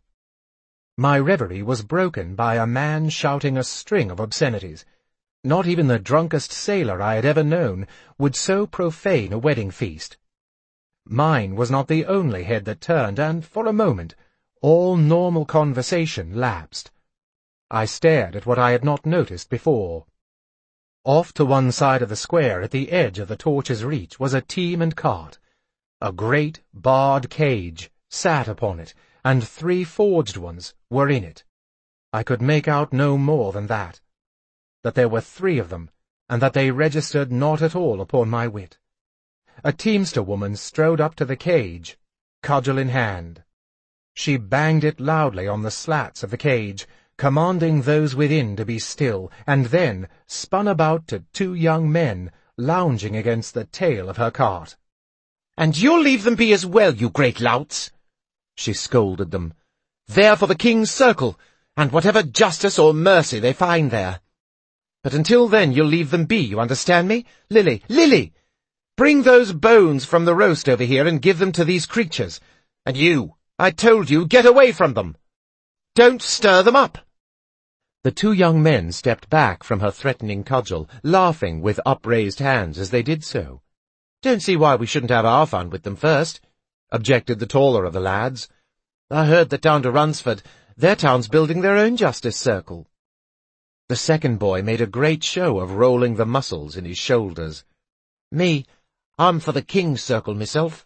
My reverie was broken by a man shouting a string of obscenities. Not even the drunkest sailor I had ever known would so profane a wedding feast. Mine was not the only head that turned, and for a moment all normal conversation lapsed. I stared at what I had not noticed before. Off to one side of the square, at the edge of the torch's reach, was a team and cart. A great barred cage sat upon it, and 3 forged ones were in it. I could make out no more than that there were 3 of them, and that they registered not at all upon my wit. A teamster woman strode up to the cage, cudgel in hand. She banged it loudly on the slats of the cage, commanding those within to be still, and then spun about to 2 young men lounging against the tail of her cart. "And you'll leave them be as well, you great louts," she scolded them. "They're for the King's Circle, and whatever justice or mercy they find there. But until then you'll leave them be, you understand me? Lily! Bring those bones from the roast over here and give them to these creatures. And you, I told you, get away from them. Don't stir them up." The 2 young men stepped back from her threatening cudgel, laughing with upraised hands as they did so. "Don't see why we shouldn't have our fun with them first," objected the taller of the lads. "I heard that down to Runsford, their town's building their own justice circle." The second boy made a great show of rolling the muscles in his shoulders. "Me, I'm for the King's Circle myself."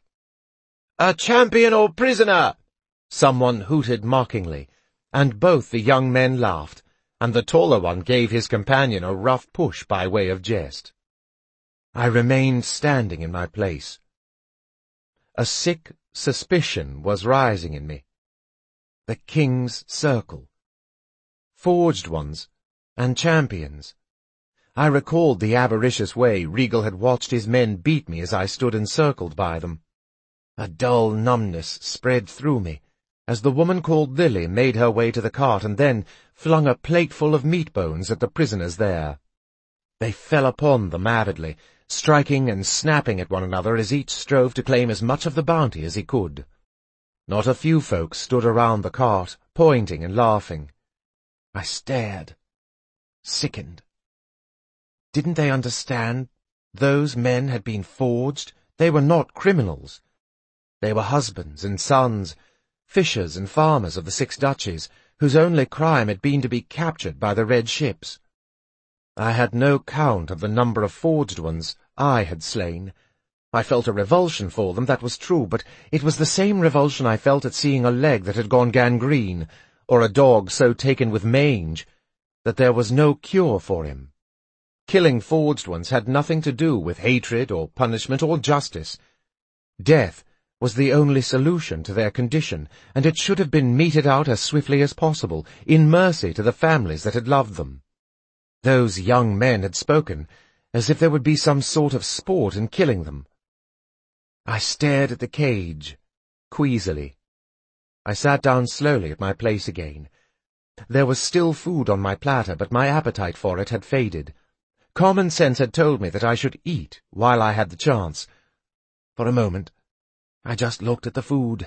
"A champion or prisoner?" someone hooted mockingly, and both the young men laughed, and the taller one gave his companion a rough push by way of jest. I remained standing in my place. A sick suspicion was rising in me. The King's Circle. Forged ones and champions. I recalled the avaricious way Regal had watched his men beat me as I stood encircled by them. A dull numbness spread through me as the woman called Lily made her way to the cart and then flung a plateful of meat bones at the prisoners there. They fell upon them avidly, striking and snapping at one another as each strove to claim as much of the bounty as he could. Not a few folks stood around the cart, pointing and laughing. I stared, sickened. Didn't they understand? Those men had been forged. They were not criminals. They were husbands and sons, fishers and farmers of the 6 duchies, whose only crime had been to be captured by the red ships. I had no count of the number of forged ones I had slain. I felt a revulsion for them, that was true, but it was the same revulsion I felt at seeing a leg that had gone gangrene, or a dog so taken with mange that there was no cure for him. Killing forged ones had nothing to do with hatred or punishment or justice. Death was the only solution to their condition, and it should have been meted out as swiftly as possible, in mercy to the families that had loved them. Those young men had spoken, as if there would be some sort of sport in killing them. I stared at the cage, queasily. I sat down slowly at my place again. There was still food on my platter, but my appetite for it had faded. Common sense had told me that I should eat while I had the chance. For a moment, I just looked at the food.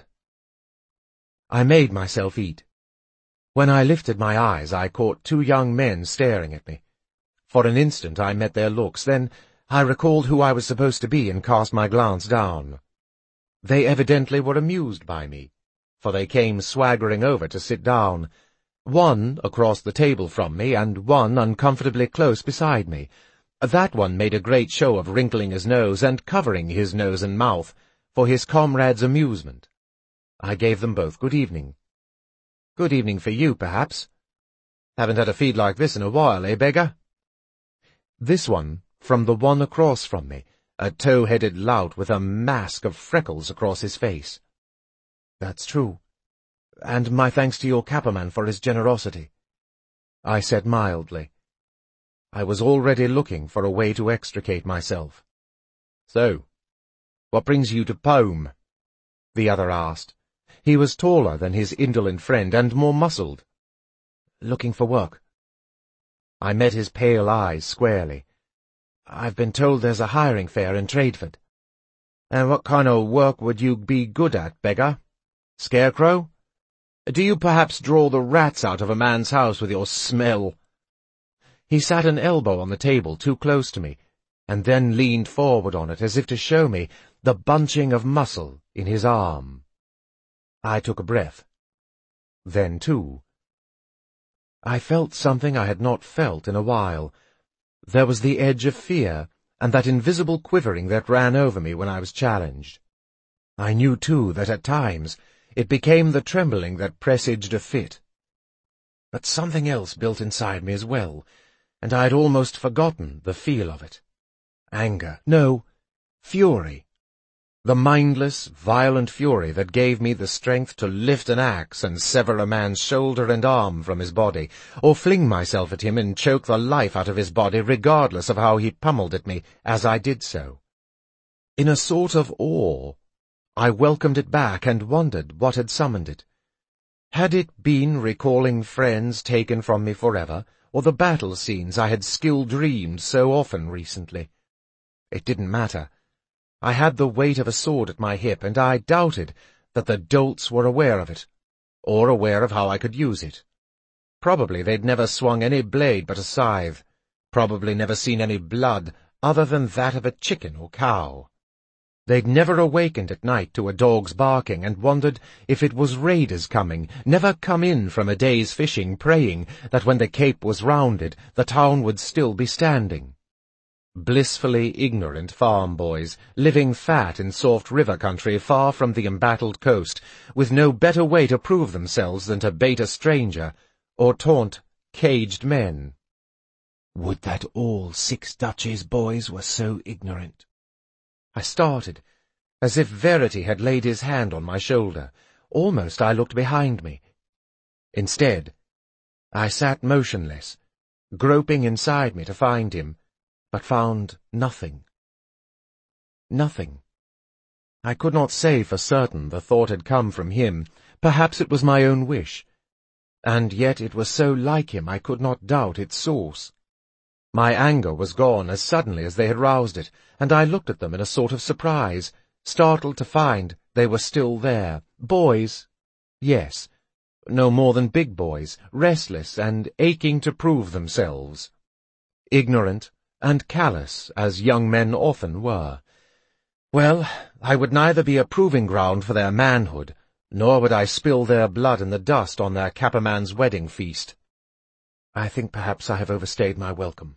I made myself eat. When I lifted my eyes, I caught two young men staring at me. For an instant I met their looks, then I recalled who I was supposed to be and cast my glance down. They evidently were amused by me, for they came swaggering over to sit down, one across the table from me and one uncomfortably close beside me. That one made a great show of wrinkling his nose and covering his nose and mouth for his comrade's amusement. I gave them both good evening. Good evening for you, perhaps. Haven't had a feed like this in a while, eh, beggar? This one, from the one across from me, a tow-headed lout with a mask of freckles across his face. That's true. And my thanks to your Kapperman for his generosity, I said mildly. I was already looking for a way to extricate myself. So, what brings you to Pome? The other asked. He was taller than his indolent friend and more muscled. Looking for work. I met his pale eyes squarely. I've been told there's a hiring fair in Tradeford. And what kind of work would you be good at, beggar? Scarecrow? Do you perhaps draw the rats out of a man's house with your smell? He sat an elbow on the table too close to me, and then leaned forward on it as if to show me the bunching of muscle in his arm. I took a breath. Then, too, I felt something I had not felt in a while. There was the edge of fear, and that invisible quivering that ran over me when I was challenged. I knew, too, that at times it became the trembling that presaged a fit. But something else built inside me as well, and I had almost forgotten the feel of it. Anger. No, fury. The mindless, violent fury that gave me the strength to lift an axe and sever a man's shoulder and arm from his body, or fling myself at him and choke the life out of his body regardless of how he pummeled at me as I did so. In a sort of awe, I welcomed it back and wondered what had summoned it. Had it been recalling friends taken from me forever, or the battle scenes I had still dreamed so often recently? It didn't matter. I had the weight of a sword at my hip, and I doubted that the dolts were aware of it, or aware of how I could use it. Probably they'd never swung any blade but a scythe, probably never seen any blood other than that of a chicken or cow. They'd never awakened at night to a dog's barking and wondered if it was raiders coming, never come in from a day's fishing praying that when the cape was rounded the town would still be standing. Blissfully ignorant farm boys, living fat in soft river country far from the embattled coast, with no better way to prove themselves than to bait a stranger, or taunt caged men. Would that all 6 Duchies boys were so ignorant. I started, as if Verity had laid his hand on my shoulder. Almost I looked behind me. Instead, I sat motionless, groping inside me to find him, but found nothing. Nothing. I could not say for certain the thought had come from him. Perhaps it was my own wish. And yet it was so like him I could not doubt its source. My anger was gone as suddenly as they had roused it, and I looked at them in a sort of surprise, startled to find they were still there. Boys, yes, no more than big boys, restless and aching to prove themselves. Ignorant and callous, as young men often were. Well, I would neither be a proving ground for their manhood, nor would I spill their blood in the dust on their Kapperman's wedding feast. I think perhaps I have overstayed my welcome,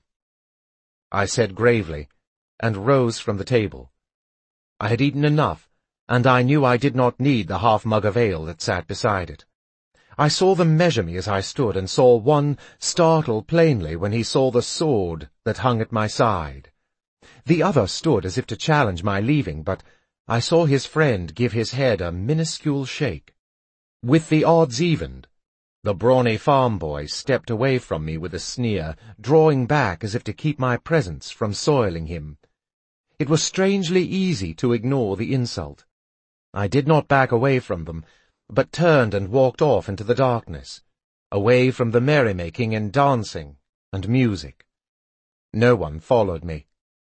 I said gravely, and rose from the table. I had eaten enough, and I knew I did not need the half-mug of ale that sat beside it. I saw them measure me as I stood, and saw one startle plainly when he saw the sword that hung at my side. The other stood as if to challenge my leaving, but I saw his friend give his head a minuscule shake. With the odds evened, The brawny farm boy stepped away from me with a sneer, drawing back as if to keep my presence from soiling him. It was strangely easy to ignore the insult. I did not back away from them, but turned and walked off into the darkness, away from the merrymaking and dancing and music. No one followed me.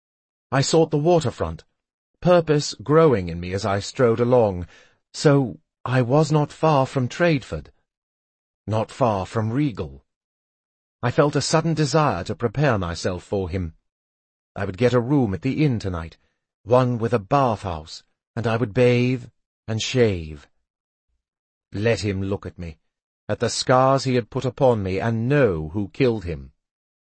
I sought the waterfront, purpose growing in me as I strode along, so I was not far from Tradeford, not far from Regal. I felt a sudden desire to prepare myself for him. I would get a room at the inn tonight, one with a bathhouse, and I would bathe and shave. Let him look at me, at the scars he had put upon me, and know who killed him.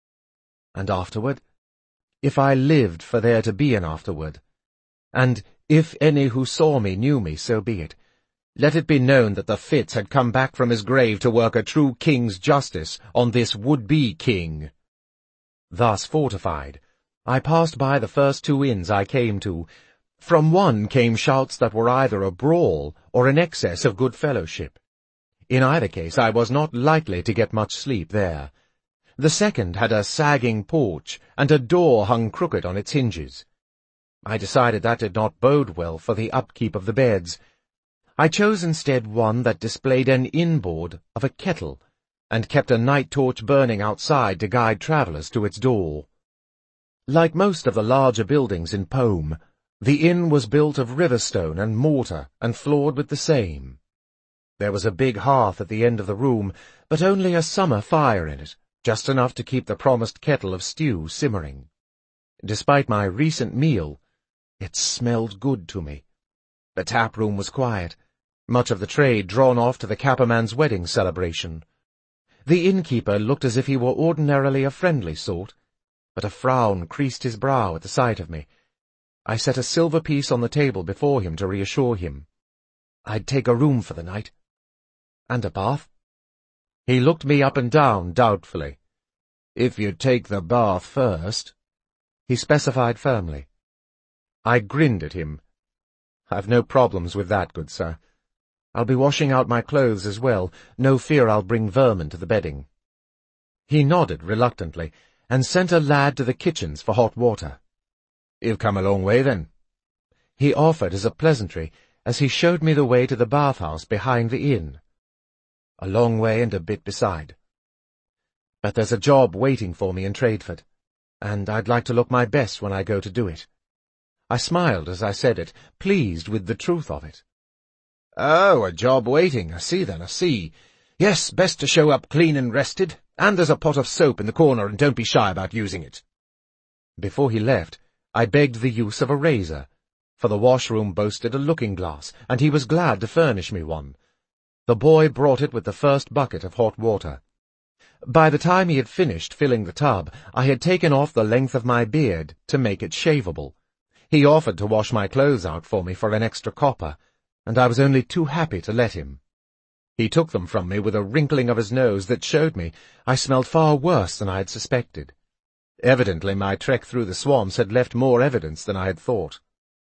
And afterward, if I lived for there to be an afterward, and if any who saw me knew me, so be it. Let it be known that the Fitz had come back from his grave to work a true king's justice on this would-be king. Thus fortified, I passed by the first two inns I came to. From one came shouts that were either a brawl or an excess of good fellowship. In either case I was not likely to get much sleep there. The second had a sagging porch, and a door hung crooked on its hinges. I decided that did not bode well for the upkeep of the beds. I chose instead one that displayed an inboard of a kettle, and kept a night torch burning outside to guide travellers to its door. Like most of the larger buildings in Pome, the inn was built of riverstone and mortar and floored with the same. There was a big hearth at the end of the room, but only a summer fire in it, just enough to keep the promised kettle of stew simmering. Despite my recent meal, it smelled good to me. The tap room was quiet, much of the trade drawn off to the Capperman's wedding celebration. The innkeeper looked as if he were ordinarily a friendly sort, but a frown creased his brow at the sight of me. I set a silver piece on the table before him to reassure him. I'd take a room for the night. And a bath? He looked me up and down doubtfully. If you'd take the bath first, he specified firmly. I grinned at him. I've no problems with that, good sir. I'll be washing out my clothes as well. No fear I'll bring vermin to the bedding. He nodded reluctantly, and sent a lad to the kitchens for hot water. You've come a long way, then, he offered as a pleasantry, as he showed me the way to the bathhouse behind the inn. A long way and a bit beside. But there's a job waiting for me in Tradeford, and I'd like to look my best when I go to do it. I smiled as I said it, pleased with the truth of it. Oh, a job waiting, I see then, I see. Yes, best to show up clean and rested, and there's a pot of soap in the corner, and don't be shy about using it. Before he left, I begged the use of a razor, for the washroom boasted a looking-glass, and he was glad to furnish me one. The boy brought it with the first bucket of hot water. By the time he had finished filling the tub, I had taken off the length of my beard to make it shaveable. He offered to wash my clothes out for me for an extra copper, and I was only too happy to let him. He took them from me with a wrinkling of his nose that showed me I smelled far worse than I had suspected. Evidently my trek through the swamps had left more evidence than I had thought.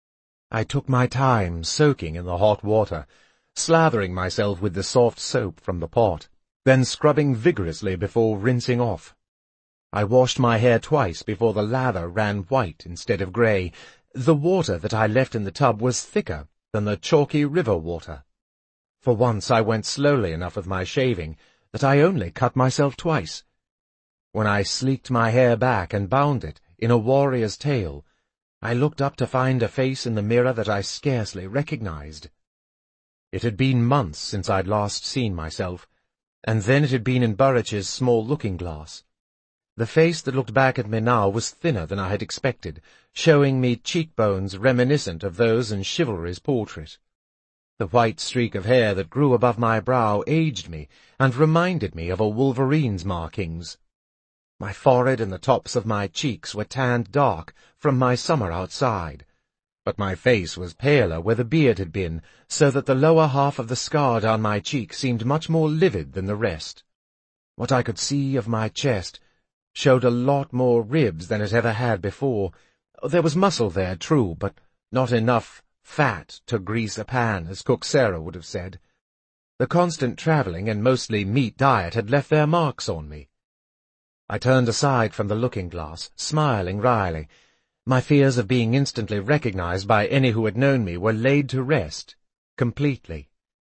I took my time soaking in the hot water, slathering myself with the soft soap from the pot, then scrubbing vigorously before rinsing off. I washed my hair twice before the lather ran white instead of grey. The water that I left in the tub was thicker than the chalky river water. For once I went slowly enough with my shaving that I only cut myself twice. When I sleeked my hair back and bound it in a warrior's tail, I looked up to find a face in the mirror that I scarcely recognized. It had been months since I'd last seen myself, and then it had been in Burridge's small looking-glass. The face that looked back at me now was thinner than I had expected, showing me cheekbones reminiscent of those in Chivalry's portrait. The white streak of hair that grew above my brow aged me and reminded me of a wolverine's markings. My forehead and the tops of my cheeks were tanned dark from my summer outside, but my face was paler where the beard had been, so that the lower half of the scar down my cheek seemed much more livid than the rest. What I could see of my chest showed a lot more ribs than it ever had before. There was muscle there, true, but not enough fat to grease a pan, as Cook Sarah would have said. The constant travelling and mostly meat diet had left their marks on me. I turned aside from the looking-glass, smiling wryly. My fears of being instantly recognized by any who had known me were laid to rest, completely.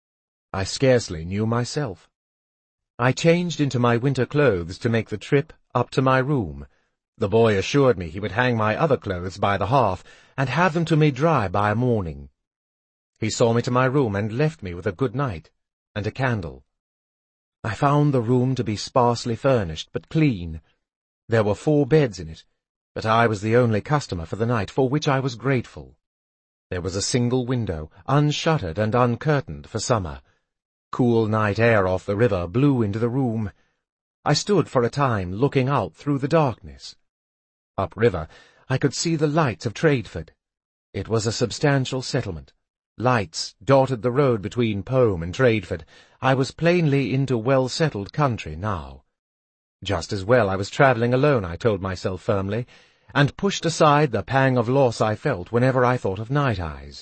I scarcely knew myself. I changed into my winter clothes to make the trip up to my room. The boy assured me he would hang my other clothes by the hearth and have them to me dry by morning. He saw me to my room and left me with a good night and a candle. I found the room to be sparsely furnished, but clean. There were 4 beds in it, but I was the only customer for the night, for which I was grateful. There was a single window, unshuttered and uncurtained for summer. Cool night air off the river blew into the room. I stood for a time looking out through the darkness. Upriver, I could see the lights of Tradeford. It was a substantial settlement. Lights dotted the road between Pome and Tradeford. I was plainly into well-settled country now. Just as well I was travelling alone, I told myself firmly, and pushed aside the pang of loss I felt whenever I thought of Night Eyes.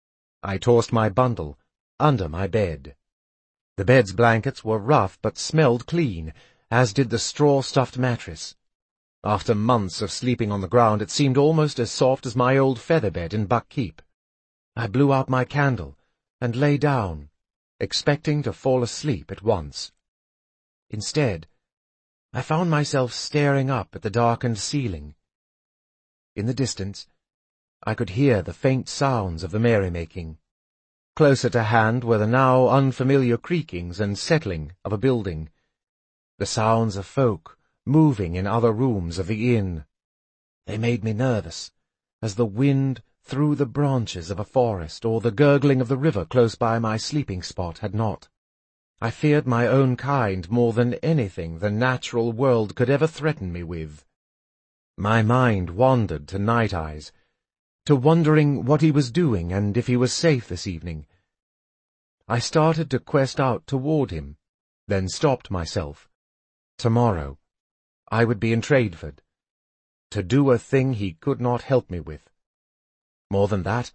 I tossed my bundle under my bed. The bed's blankets were rough but smelled clean, as did the straw-stuffed mattress. After months of sleeping on the ground, it seemed almost as soft as my old feather bed in Buck Keep. I blew out my candle and lay down, expecting to fall asleep at once. Instead, I found myself staring up at the darkened ceiling. In the distance, I could hear the faint sounds of the merrymaking. Closer to hand were the now unfamiliar creakings and settling of a building, the sounds of folk moving in other rooms of the inn. They made me nervous, as the wind through the branches of a forest or the gurgling of the river close by my sleeping spot had not. I feared my own kind more than anything the natural world could ever threaten me with. My mind wandered to Night Eyes, to wondering what he was doing and if he was safe this evening. I started to quest out toward him, then stopped myself. Tomorrow, I would be in Tradeford, to do a thing he could not help me with. More than that,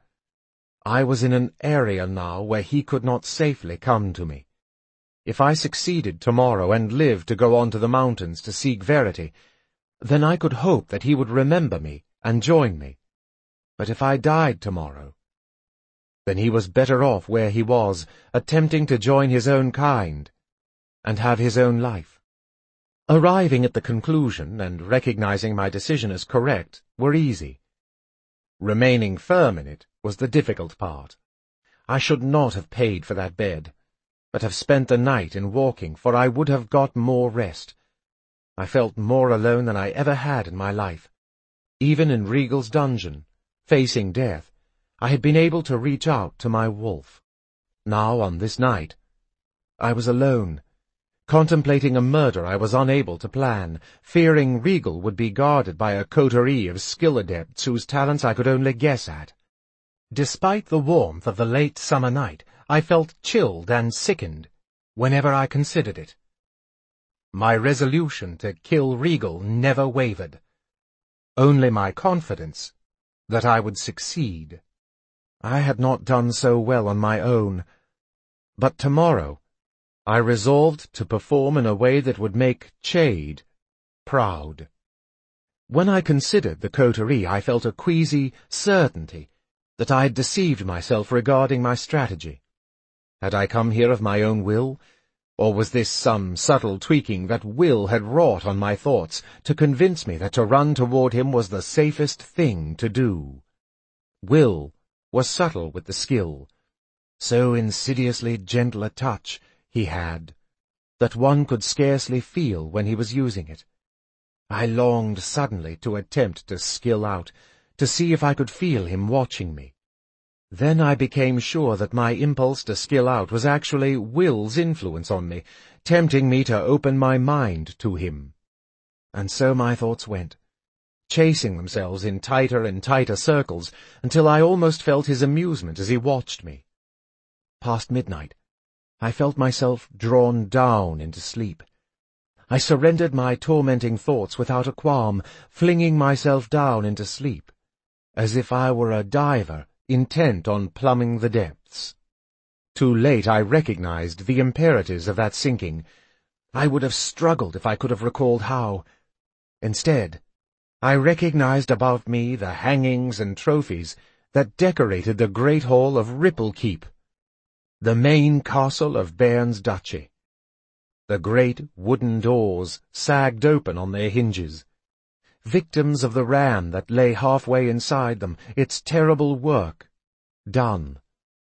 I was in an area now where he could not safely come to me. If I succeeded tomorrow and lived to go on to the mountains to seek Verity, then I could hope that he would remember me and join me. But if I died tomorrow, then he was better off where he was, attempting to join his own kind and have his own life. Arriving at the conclusion and recognizing my decision as correct were easy. Remaining firm in it was the difficult part. I should not have paid for that bed, but have spent the night in walking, for I would have got more rest. I felt more alone than I ever had in my life. Even in Regal's dungeon, facing death, I had been able to reach out to my wolf. Now, on this night, I was alone, contemplating a murder I was unable to plan, fearing Regal would be guarded by a coterie of skill adepts whose talents I could only guess at. Despite the warmth of the late summer night, I felt chilled and sickened whenever I considered it. My resolution to kill Regal never wavered. Only my confidence that I would succeed. I had not done so well on my own, but tomorrow I resolved to perform in a way that would make Chade proud. When I considered the coterie, I felt a queasy certainty that I had deceived myself regarding my strategy. Had I come here of my own will, or was this some subtle tweaking that Will had wrought on my thoughts to convince me that to run toward him was the safest thing to do? Will was subtle with the skill, so insidiously gentle a touch he had, that one could scarcely feel when he was using it. I longed suddenly to attempt to skill out, to see if I could feel him watching me. Then I became sure that my impulse to skill out was actually Will's influence on me, tempting me to open my mind to him. And so my thoughts went, chasing themselves in tighter and tighter circles, until I almost felt his amusement as he watched me. Past midnight, I felt myself drawn down into sleep. I surrendered my tormenting thoughts without a qualm, flinging myself down into sleep, as if I were a diver intent on plumbing the depths. Too late I recognized the imperatives of that sinking. I would have struggled if I could have recalled how. Instead, I recognized about me the hangings and trophies that decorated the great hall of Ripple Keep, the main castle of Bairns Duchy. The great wooden doors sagged open on their hinges, victims of the ram that lay halfway inside them, its terrible work done.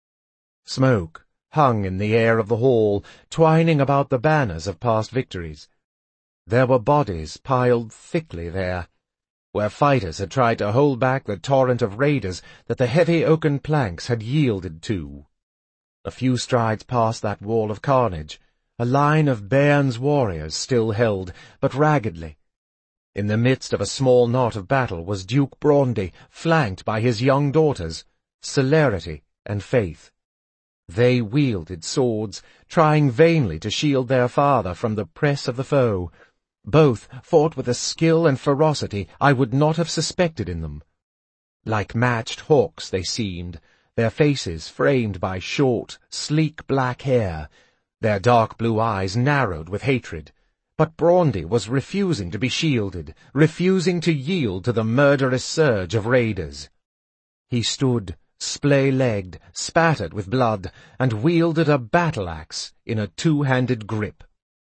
Smoke hung in the air of the hall, twining about the banners of past victories. There were bodies piled thickly there, where fighters had tried to hold back the torrent of raiders that the heavy oaken planks had yielded to. A few strides past that wall of carnage, a line of Bairns warriors still held, but raggedly. In the midst of a small knot of battle was Duke Braundy, flanked by his young daughters, Celerity and Faith. They wielded swords, trying vainly to shield their father from the press of the foe. Both fought with a skill and ferocity I would not have suspected in them. Like matched hawks they seemed, their faces framed by short, sleek black hair, their dark blue eyes narrowed with hatred. But Braundy was refusing to be shielded, refusing to yield to the murderous surge of raiders. He stood, splay-legged, spattered with blood, and wielded a battle-axe in a two-handed grip.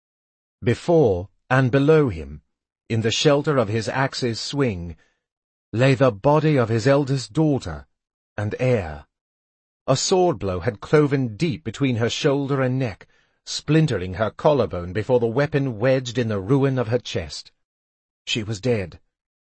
Before and below him, in the shelter of his axe's swing, lay the body of his eldest daughter and heir. A sword blow had cloven deep between her shoulder and neck, splintering her collarbone before the weapon wedged in the ruin of her chest. She was dead.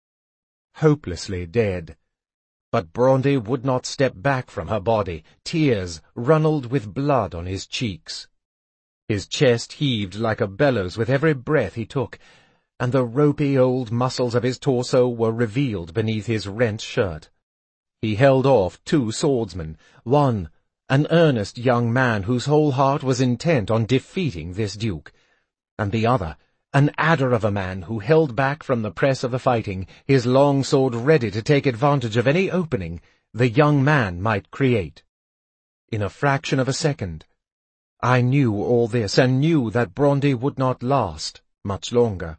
Hopelessly dead. But Braundy would not step back from her body. Tears runneled with blood on his cheeks. His chest heaved like a bellows with every breath he took, and the ropey old muscles of his torso were revealed beneath his rent shirt. He held off two swordsmen, one an earnest young man whose whole heart was intent on defeating this duke, and the other an adder of a man who held back from the press of the fighting, his long sword ready to take advantage of any opening the young man might create. In a fraction of a second, I knew all this, and knew that Braundy would not last much longer.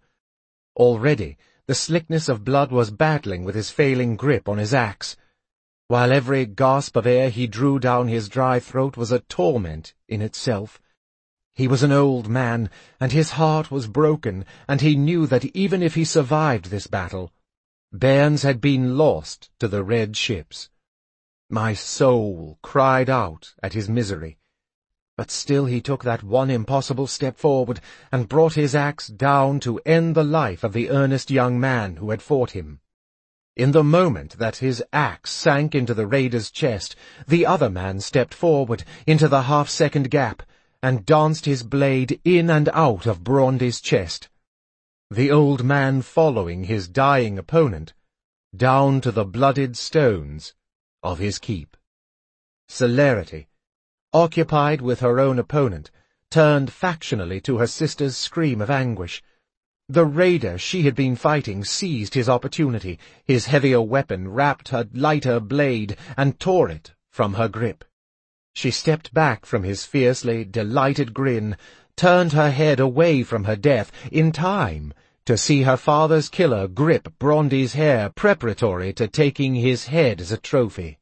Already the slickness of blood was battling with his failing grip on his axe, while every gasp of air he drew down his dry throat was a torment in itself. He was an old man, and his heart was broken, and he knew that even if he survived this battle, Bairns had been lost to the red ships. My soul cried out at his misery, but still he took that one impossible step forward, and brought his axe down to end the life of the earnest young man who had fought him. In the moment that his axe sank into the raider's chest, the other man stepped forward into the half-second gap, and danced his blade in and out of Braundy's chest, the old man following his dying opponent down to the blooded stones of his keep. Celerity, occupied with her own opponent, turned factionally to her sister's scream of anguish. The raider she had been fighting seized his opportunity. His heavier weapon rapped her lighter blade and tore it from her grip. She stepped back from his fiercely delighted grin, turned her head away from her death, in time to see her father's killer grip Braundy's hair preparatory to taking his head as a trophy.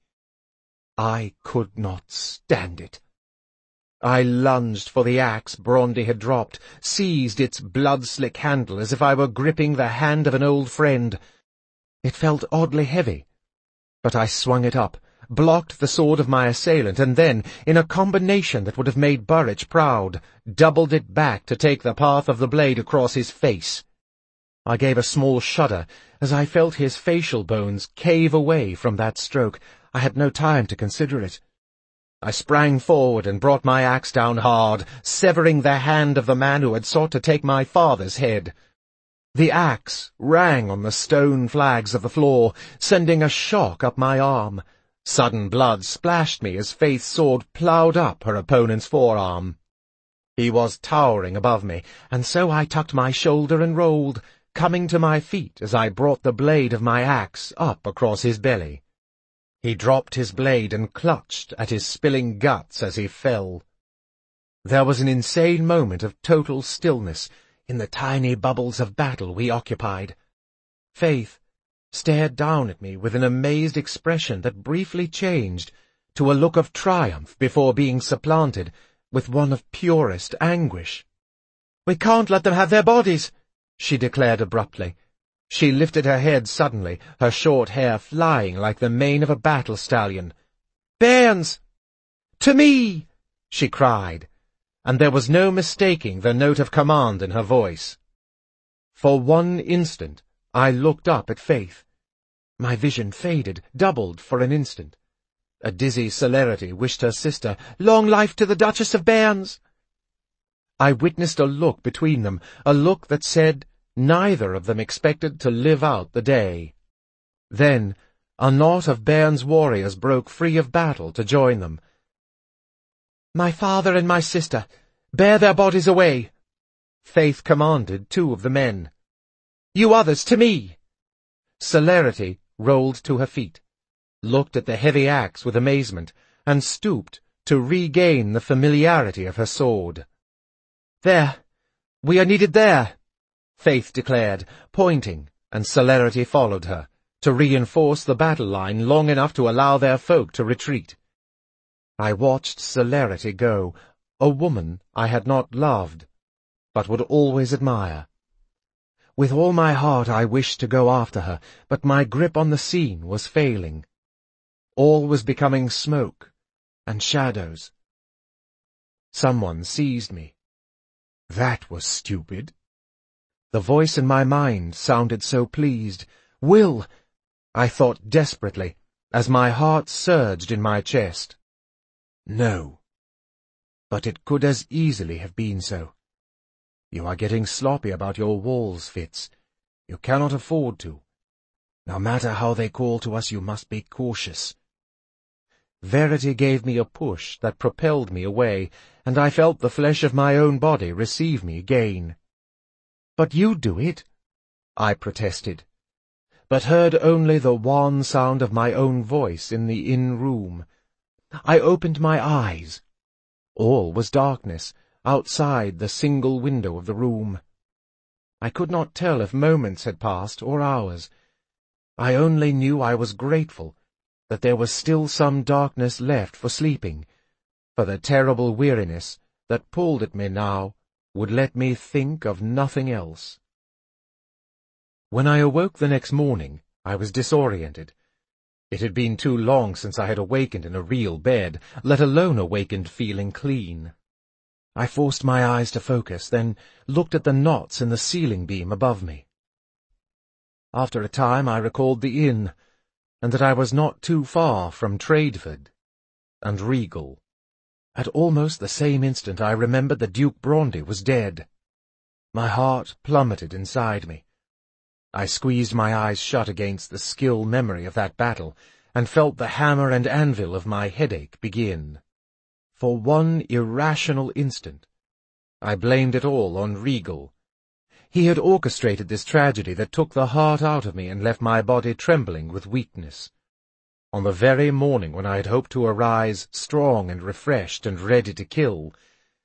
I could not stand it. I lunged for the axe Braundy had dropped, seized its blood-slick handle as if I were gripping the hand of an old friend. It felt oddly heavy, but I swung it up, blocked the sword of my assailant, and then, in a combination that would have made Burrich proud, doubled it back to take the path of the blade across his face. I gave a small shudder as I felt his facial bones cave away from that stroke. I had no time to consider it. I sprang forward and brought my axe down hard, severing the hand of the man who had sought to take my father's head. The axe rang on the stone flags of the floor, sending a shock up my arm. Sudden blood splashed me as Faith's sword ploughed up her opponent's forearm. He was towering above me, and so I tucked my shoulder and rolled, coming to my feet as I brought the blade of my axe up across his belly. He dropped his blade and clutched at his spilling guts as he fell, There was an insane moment of total stillness in the tiny bubbles of battle we occupied. Faith stared down at me with an amazed expression that briefly changed to a look of triumph before being supplanted with one of purest anguish. "We can't let them have their bodies," she declared abruptly. She lifted her head suddenly, her short hair flying like the mane of a battle stallion. "Bairns! To me!" she cried, and there was no mistaking the note of command in her voice. For one instant, I looked up at Faith. My vision faded, doubled for an instant. A dizzy celerity wished her sister, "Long life to the Duchess of Bairns!" I witnessed a look between them, a look that said neither of them expected to live out the day. Then a knot of Bairns warriors broke free of battle to join them. "My father and my sister, bear their bodies away," Faith commanded two of the men. "You others, to me!" Celerity rolled to her feet, looked at the heavy axe with amazement, and stooped to regain the familiarity of her sword. "There! We are needed there!" Faith declared, pointing, and Celerity followed her, to reinforce the battle line long enough to allow their folk to retreat. I watched Celerity go, a woman I had not loved, but would always admire. With all my heart I wished to go after her, but my grip on the scene was failing. All was becoming smoke and shadows. Someone seized me. That was stupid. The voice in my mind sounded so pleased. "Will!" I thought desperately, as my heart surged in my chest. No. But it could as easily have been so. You are getting sloppy about your walls, Fitz. You cannot afford to. No matter how they call to us, you must be cautious. Verity gave me a push that propelled me away, and I felt the flesh of my own body receive me again. "But you do it," I protested, but heard only the wan sound of my own voice in the inn room. I opened my eyes. All was darkness, outside the single window of the room. I could not tell if moments had passed or hours. I only knew I was grateful that there was still some darkness left for sleeping, for the terrible weariness that pulled at me now would let me think of nothing else. When I awoke the next morning, I was disoriented. It had been too long since I had awakened in a real bed, let alone awakened feeling clean. I forced my eyes to focus, then looked at the knots in the ceiling beam above me. After a time I recalled the inn, and that I was not too far from Tradeford and Regal. At almost the same instant I remembered that Duke Braundy was dead. My heart plummeted inside me. I squeezed my eyes shut against the still memory of that battle, and felt the hammer and anvil of my headache begin. For one irrational instant, I blamed it all on Regal. He had orchestrated this tragedy that took the heart out of me and left my body trembling with weakness. On the very morning when I had hoped to arise strong and refreshed and ready to kill,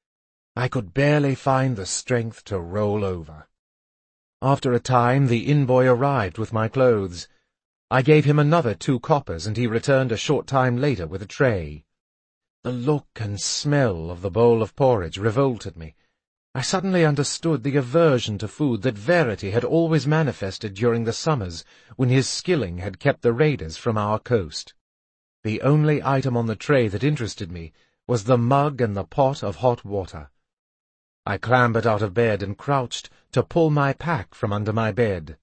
I could barely find the strength to roll over. After a time the inn-boy arrived with my clothes. I gave him another 2 coppers, and he returned a short time later with a tray. The look and smell of the bowl of porridge revolted me. I suddenly understood the aversion to food that Verity had always manifested during the summers when his skilling had kept the raiders from our coast. The only item on the tray that interested me was the mug and the pot of hot water. I clambered out of bed and crouched to pull my pack from under my bed.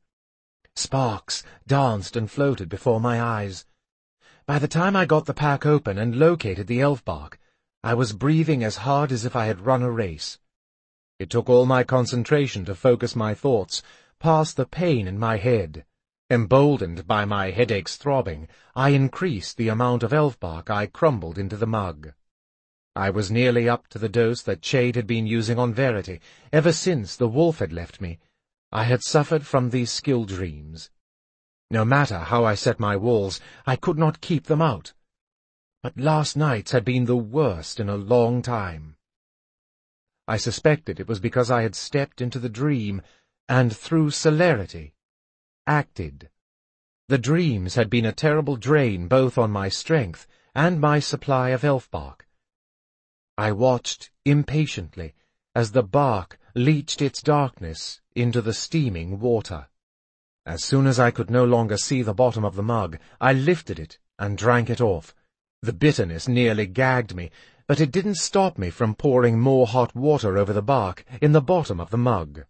Sparks danced and floated before my eyes. By the time I got the pack open and located the elf bark, I was breathing as hard as if I had run a race. It took all my concentration to focus my thoughts past the pain in my head. Emboldened by my headache's throbbing, I increased the amount of elf bark I crumbled into the mug. I was nearly up to the dose that Chade had been using on Verity. Ever since the wolf had left me, I had suffered from these skill dreams. No matter how I set my walls, I could not keep them out. But last night's had been the worst in a long time. I suspected it was because I had stepped into the dream, and through celerity, acted. The dreams had been a terrible drain both on my strength and my supply of elf bark. I watched impatiently as the bark leached its darkness into the steaming water. As soon as I could no longer see the bottom of the mug, I lifted it and drank it off. The bitterness nearly gagged me, but it didn't stop me from pouring more hot water over the bark in the bottom of the mug.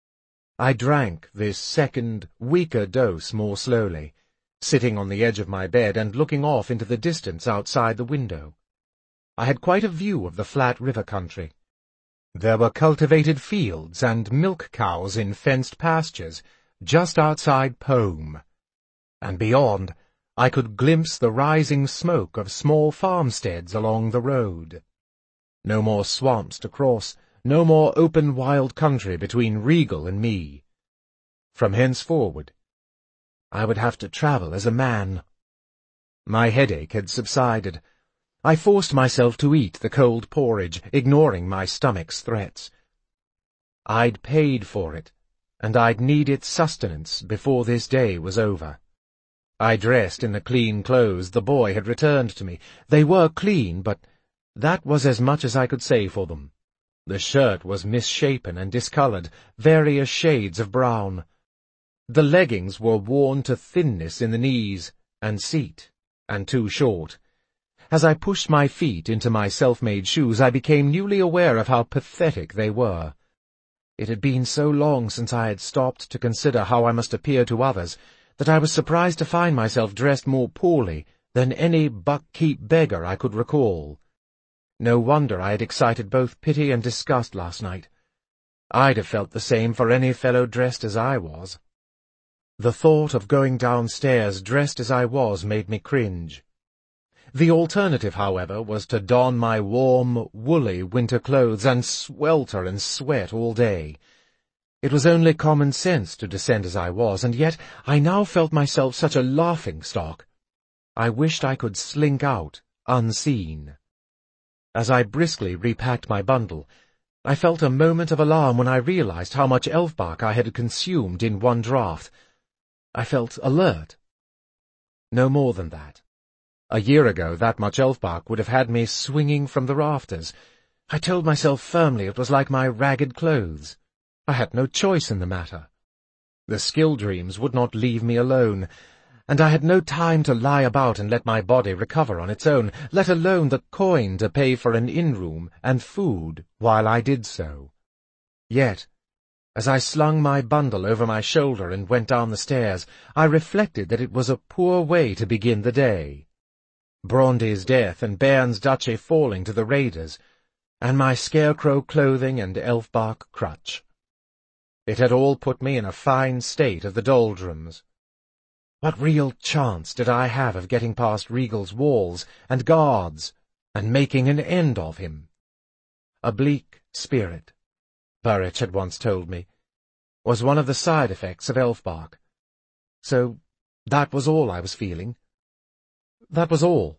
I drank this second, weaker dose more slowly, sitting on the edge of my bed and looking off into the distance outside the window. I had quite a view of the flat river country. There were cultivated fields and milk cows in fenced pastures just outside Pome, and beyond I could glimpse the rising smoke of small farmsteads along the road. No more swamps to cross, no more open wild country between Regal and me. From henceforward, I would have to travel as a man. My headache had subsided. I forced myself to eat the cold porridge, ignoring my stomach's threats. I'd paid for it, and I'd need its sustenance before this day was over. I dressed in the clean clothes the boy had returned to me. They were clean, but that was as much as I could say for them. The shirt was misshapen and discolored, various shades of brown. The leggings were worn to thinness in the knees and seat, and too short. As I pushed my feet into my self-made shoes, I became newly aware of how pathetic they were. It had been so long since I had stopped to consider how I must appear to others that I was surprised to find myself dressed more poorly than any Buckkeep beggar I could recall. No wonder I had excited both pity and disgust last night. I'd have felt the same for any fellow dressed as I was. The thought of going downstairs dressed as I was made me cringe. The alternative, however, was to don my warm, woolly winter clothes and swelter and sweat all day. It was only common sense to descend as I was, and yet I now felt myself such a laughing-stock. I wished I could slink out, unseen. As I briskly repacked my bundle, I felt a moment of alarm when I realized how much elf-bark I had consumed in one draught. I felt alert. No more than that. A year ago, that much elf-bark would have had me swinging from the rafters. I told myself firmly it was like my ragged clothes. I had no choice in the matter. The skill dreams would not leave me alone, and I had no time to lie about and let my body recover on its own, let alone the coin to pay for an inn-room and food while I did so. Yet, as I slung my bundle over my shoulder and went down the stairs, I reflected that it was a poor way to begin the day. Brondy's death and Bairn's duchy falling to the raiders, and my scarecrow clothing and elf-bark crutch. It had all put me in a fine state of the doldrums. What real chance did I have of getting past Regal's walls and guards and making an end of him? A bleak spirit, Burrich had once told me, was one of the side effects of elf-bark. So that was all I was feeling. That was all.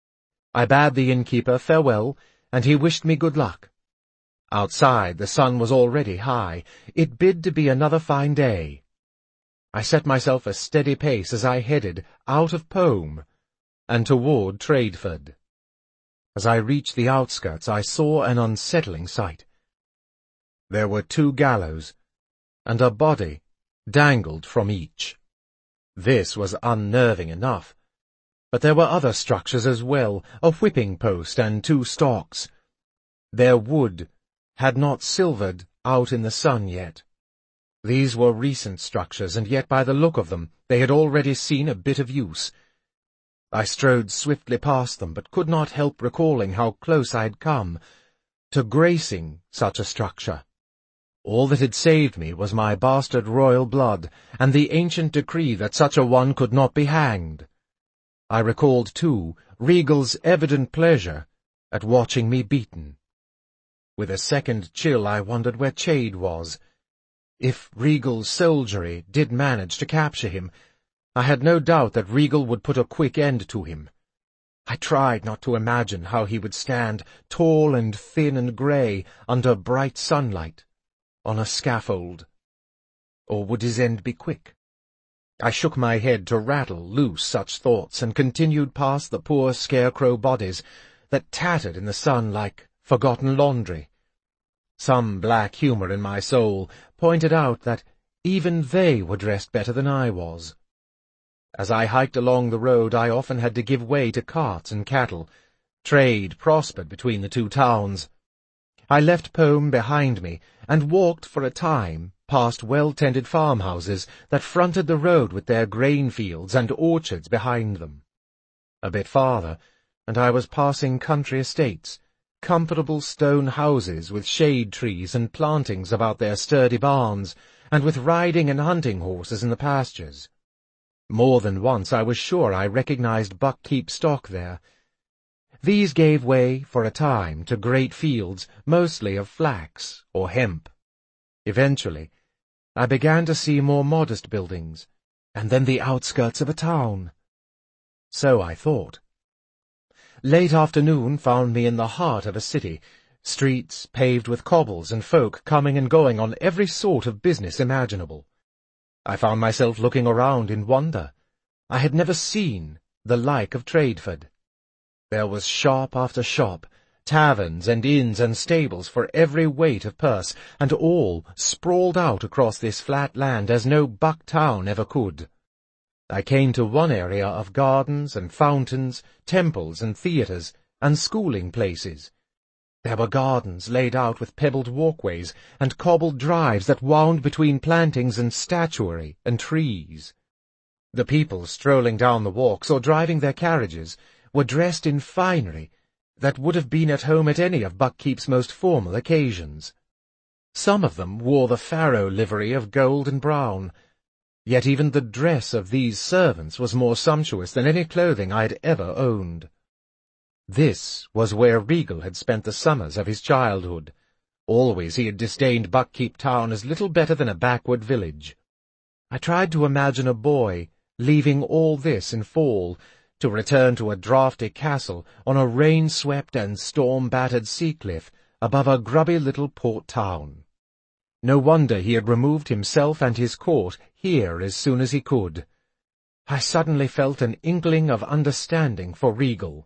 I bade the innkeeper farewell, and he wished me good luck. Outside the sun was already high. It bid to be another fine day. I set myself a steady pace as I headed out of Pome and toward Tradeford. As I reached the outskirts, I saw an unsettling sight. There were 2 gallows, and a body dangled from each. This was unnerving enough. But there were other structures as well, a whipping post and 2 stocks. Their wood had not silvered out in the sun yet. These were recent structures, and yet by the look of them they had already seen a bit of use. I strode swiftly past them, but could not help recalling how close I had come to gracing such a structure. All that had saved me was my bastard royal blood, and the ancient decree that such a one could not be hanged. I recalled, too, Regal's evident pleasure at watching me beaten. With a second chill I wondered where Chade was. If Regal's soldiery did manage to capture him, I had no doubt that Regal would put a quick end to him. I tried not to imagine how he would stand, tall and thin and grey, under bright sunlight, on a scaffold. Or would his end be quick? I shook my head to rattle loose such thoughts, and continued past the poor scarecrow bodies that tattered in the sun like forgotten laundry. Some black humour in my soul pointed out that even they were dressed better than I was. As I hiked along the road, I often had to give way to carts and cattle. Trade prospered between the two towns. I left Pome behind me, and walked for a time past well-tended farmhouses that fronted the road with their grain fields and orchards behind them. A bit farther, and I was passing country estates, comfortable stone houses with shade trees and plantings about their sturdy barns, and with riding and hunting horses in the pastures. More than once I was sure I recognized Buckkeep stock there. These gave way for a time to great fields, mostly of flax or hemp. Eventually, I began to see more modest buildings, and then the outskirts of a town. So I thought. Late afternoon found me in the heart of a city, streets paved with cobbles and folk coming and going on every sort of business imaginable. I found myself looking around in wonder. I had never seen the like of Tradeford. There was shop after shop, taverns and inns and stables for every weight of purse, and all sprawled out across this flat land as no buck town ever could. I came to one area of gardens and fountains, temples and theatres, and schooling places. There were gardens laid out with pebbled walkways, and cobbled drives that wound between plantings and statuary and trees. The people strolling down the walks or driving their carriages were dressed in finery that would have been at home at any of Buckkeep's most formal occasions. Some of them wore the Pharaoh livery of gold and brown, yet even the dress of these servants was more sumptuous than any clothing I had ever owned. This was where Regal had spent the summers of his childhood. Always he had disdained Buckkeep town as little better than a backward village. I tried to imagine a boy leaving all this in fall, to return to a draughty castle on a rain-swept and storm-battered sea-cliff above a grubby little port town. No wonder he had removed himself and his court here as soon as he could. I suddenly felt an inkling of understanding for Regal.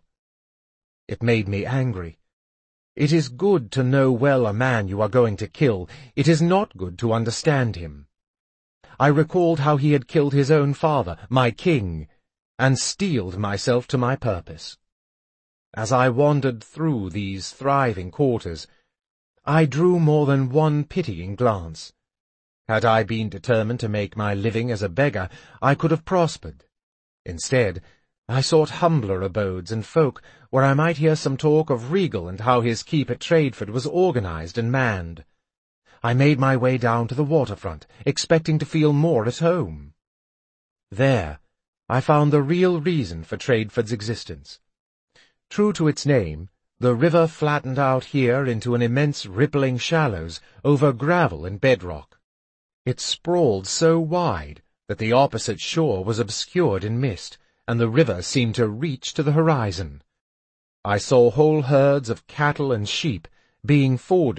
It made me angry. It is good to know well a man you are going to kill. It is not good to understand him. I recalled how he had killed his own father, my king, and steeled myself to my purpose. As I wandered through these thriving quarters, I drew more than one pitying glance. Had I been determined to make my living as a beggar, I could have prospered. Instead, I sought humbler abodes and folk where I might hear some talk of Regal and how his keep at Tradeford was organized and manned. I made my way down to the waterfront, expecting to feel more at home. There, I found the real reason for Tradeford's existence. True to its name, the river flattened out here into an immense rippling shallows over gravel and bedrock. It sprawled so wide that the opposite shore was obscured in mist, and the river seemed to reach to the horizon. I saw whole herds of cattle and sheep being forded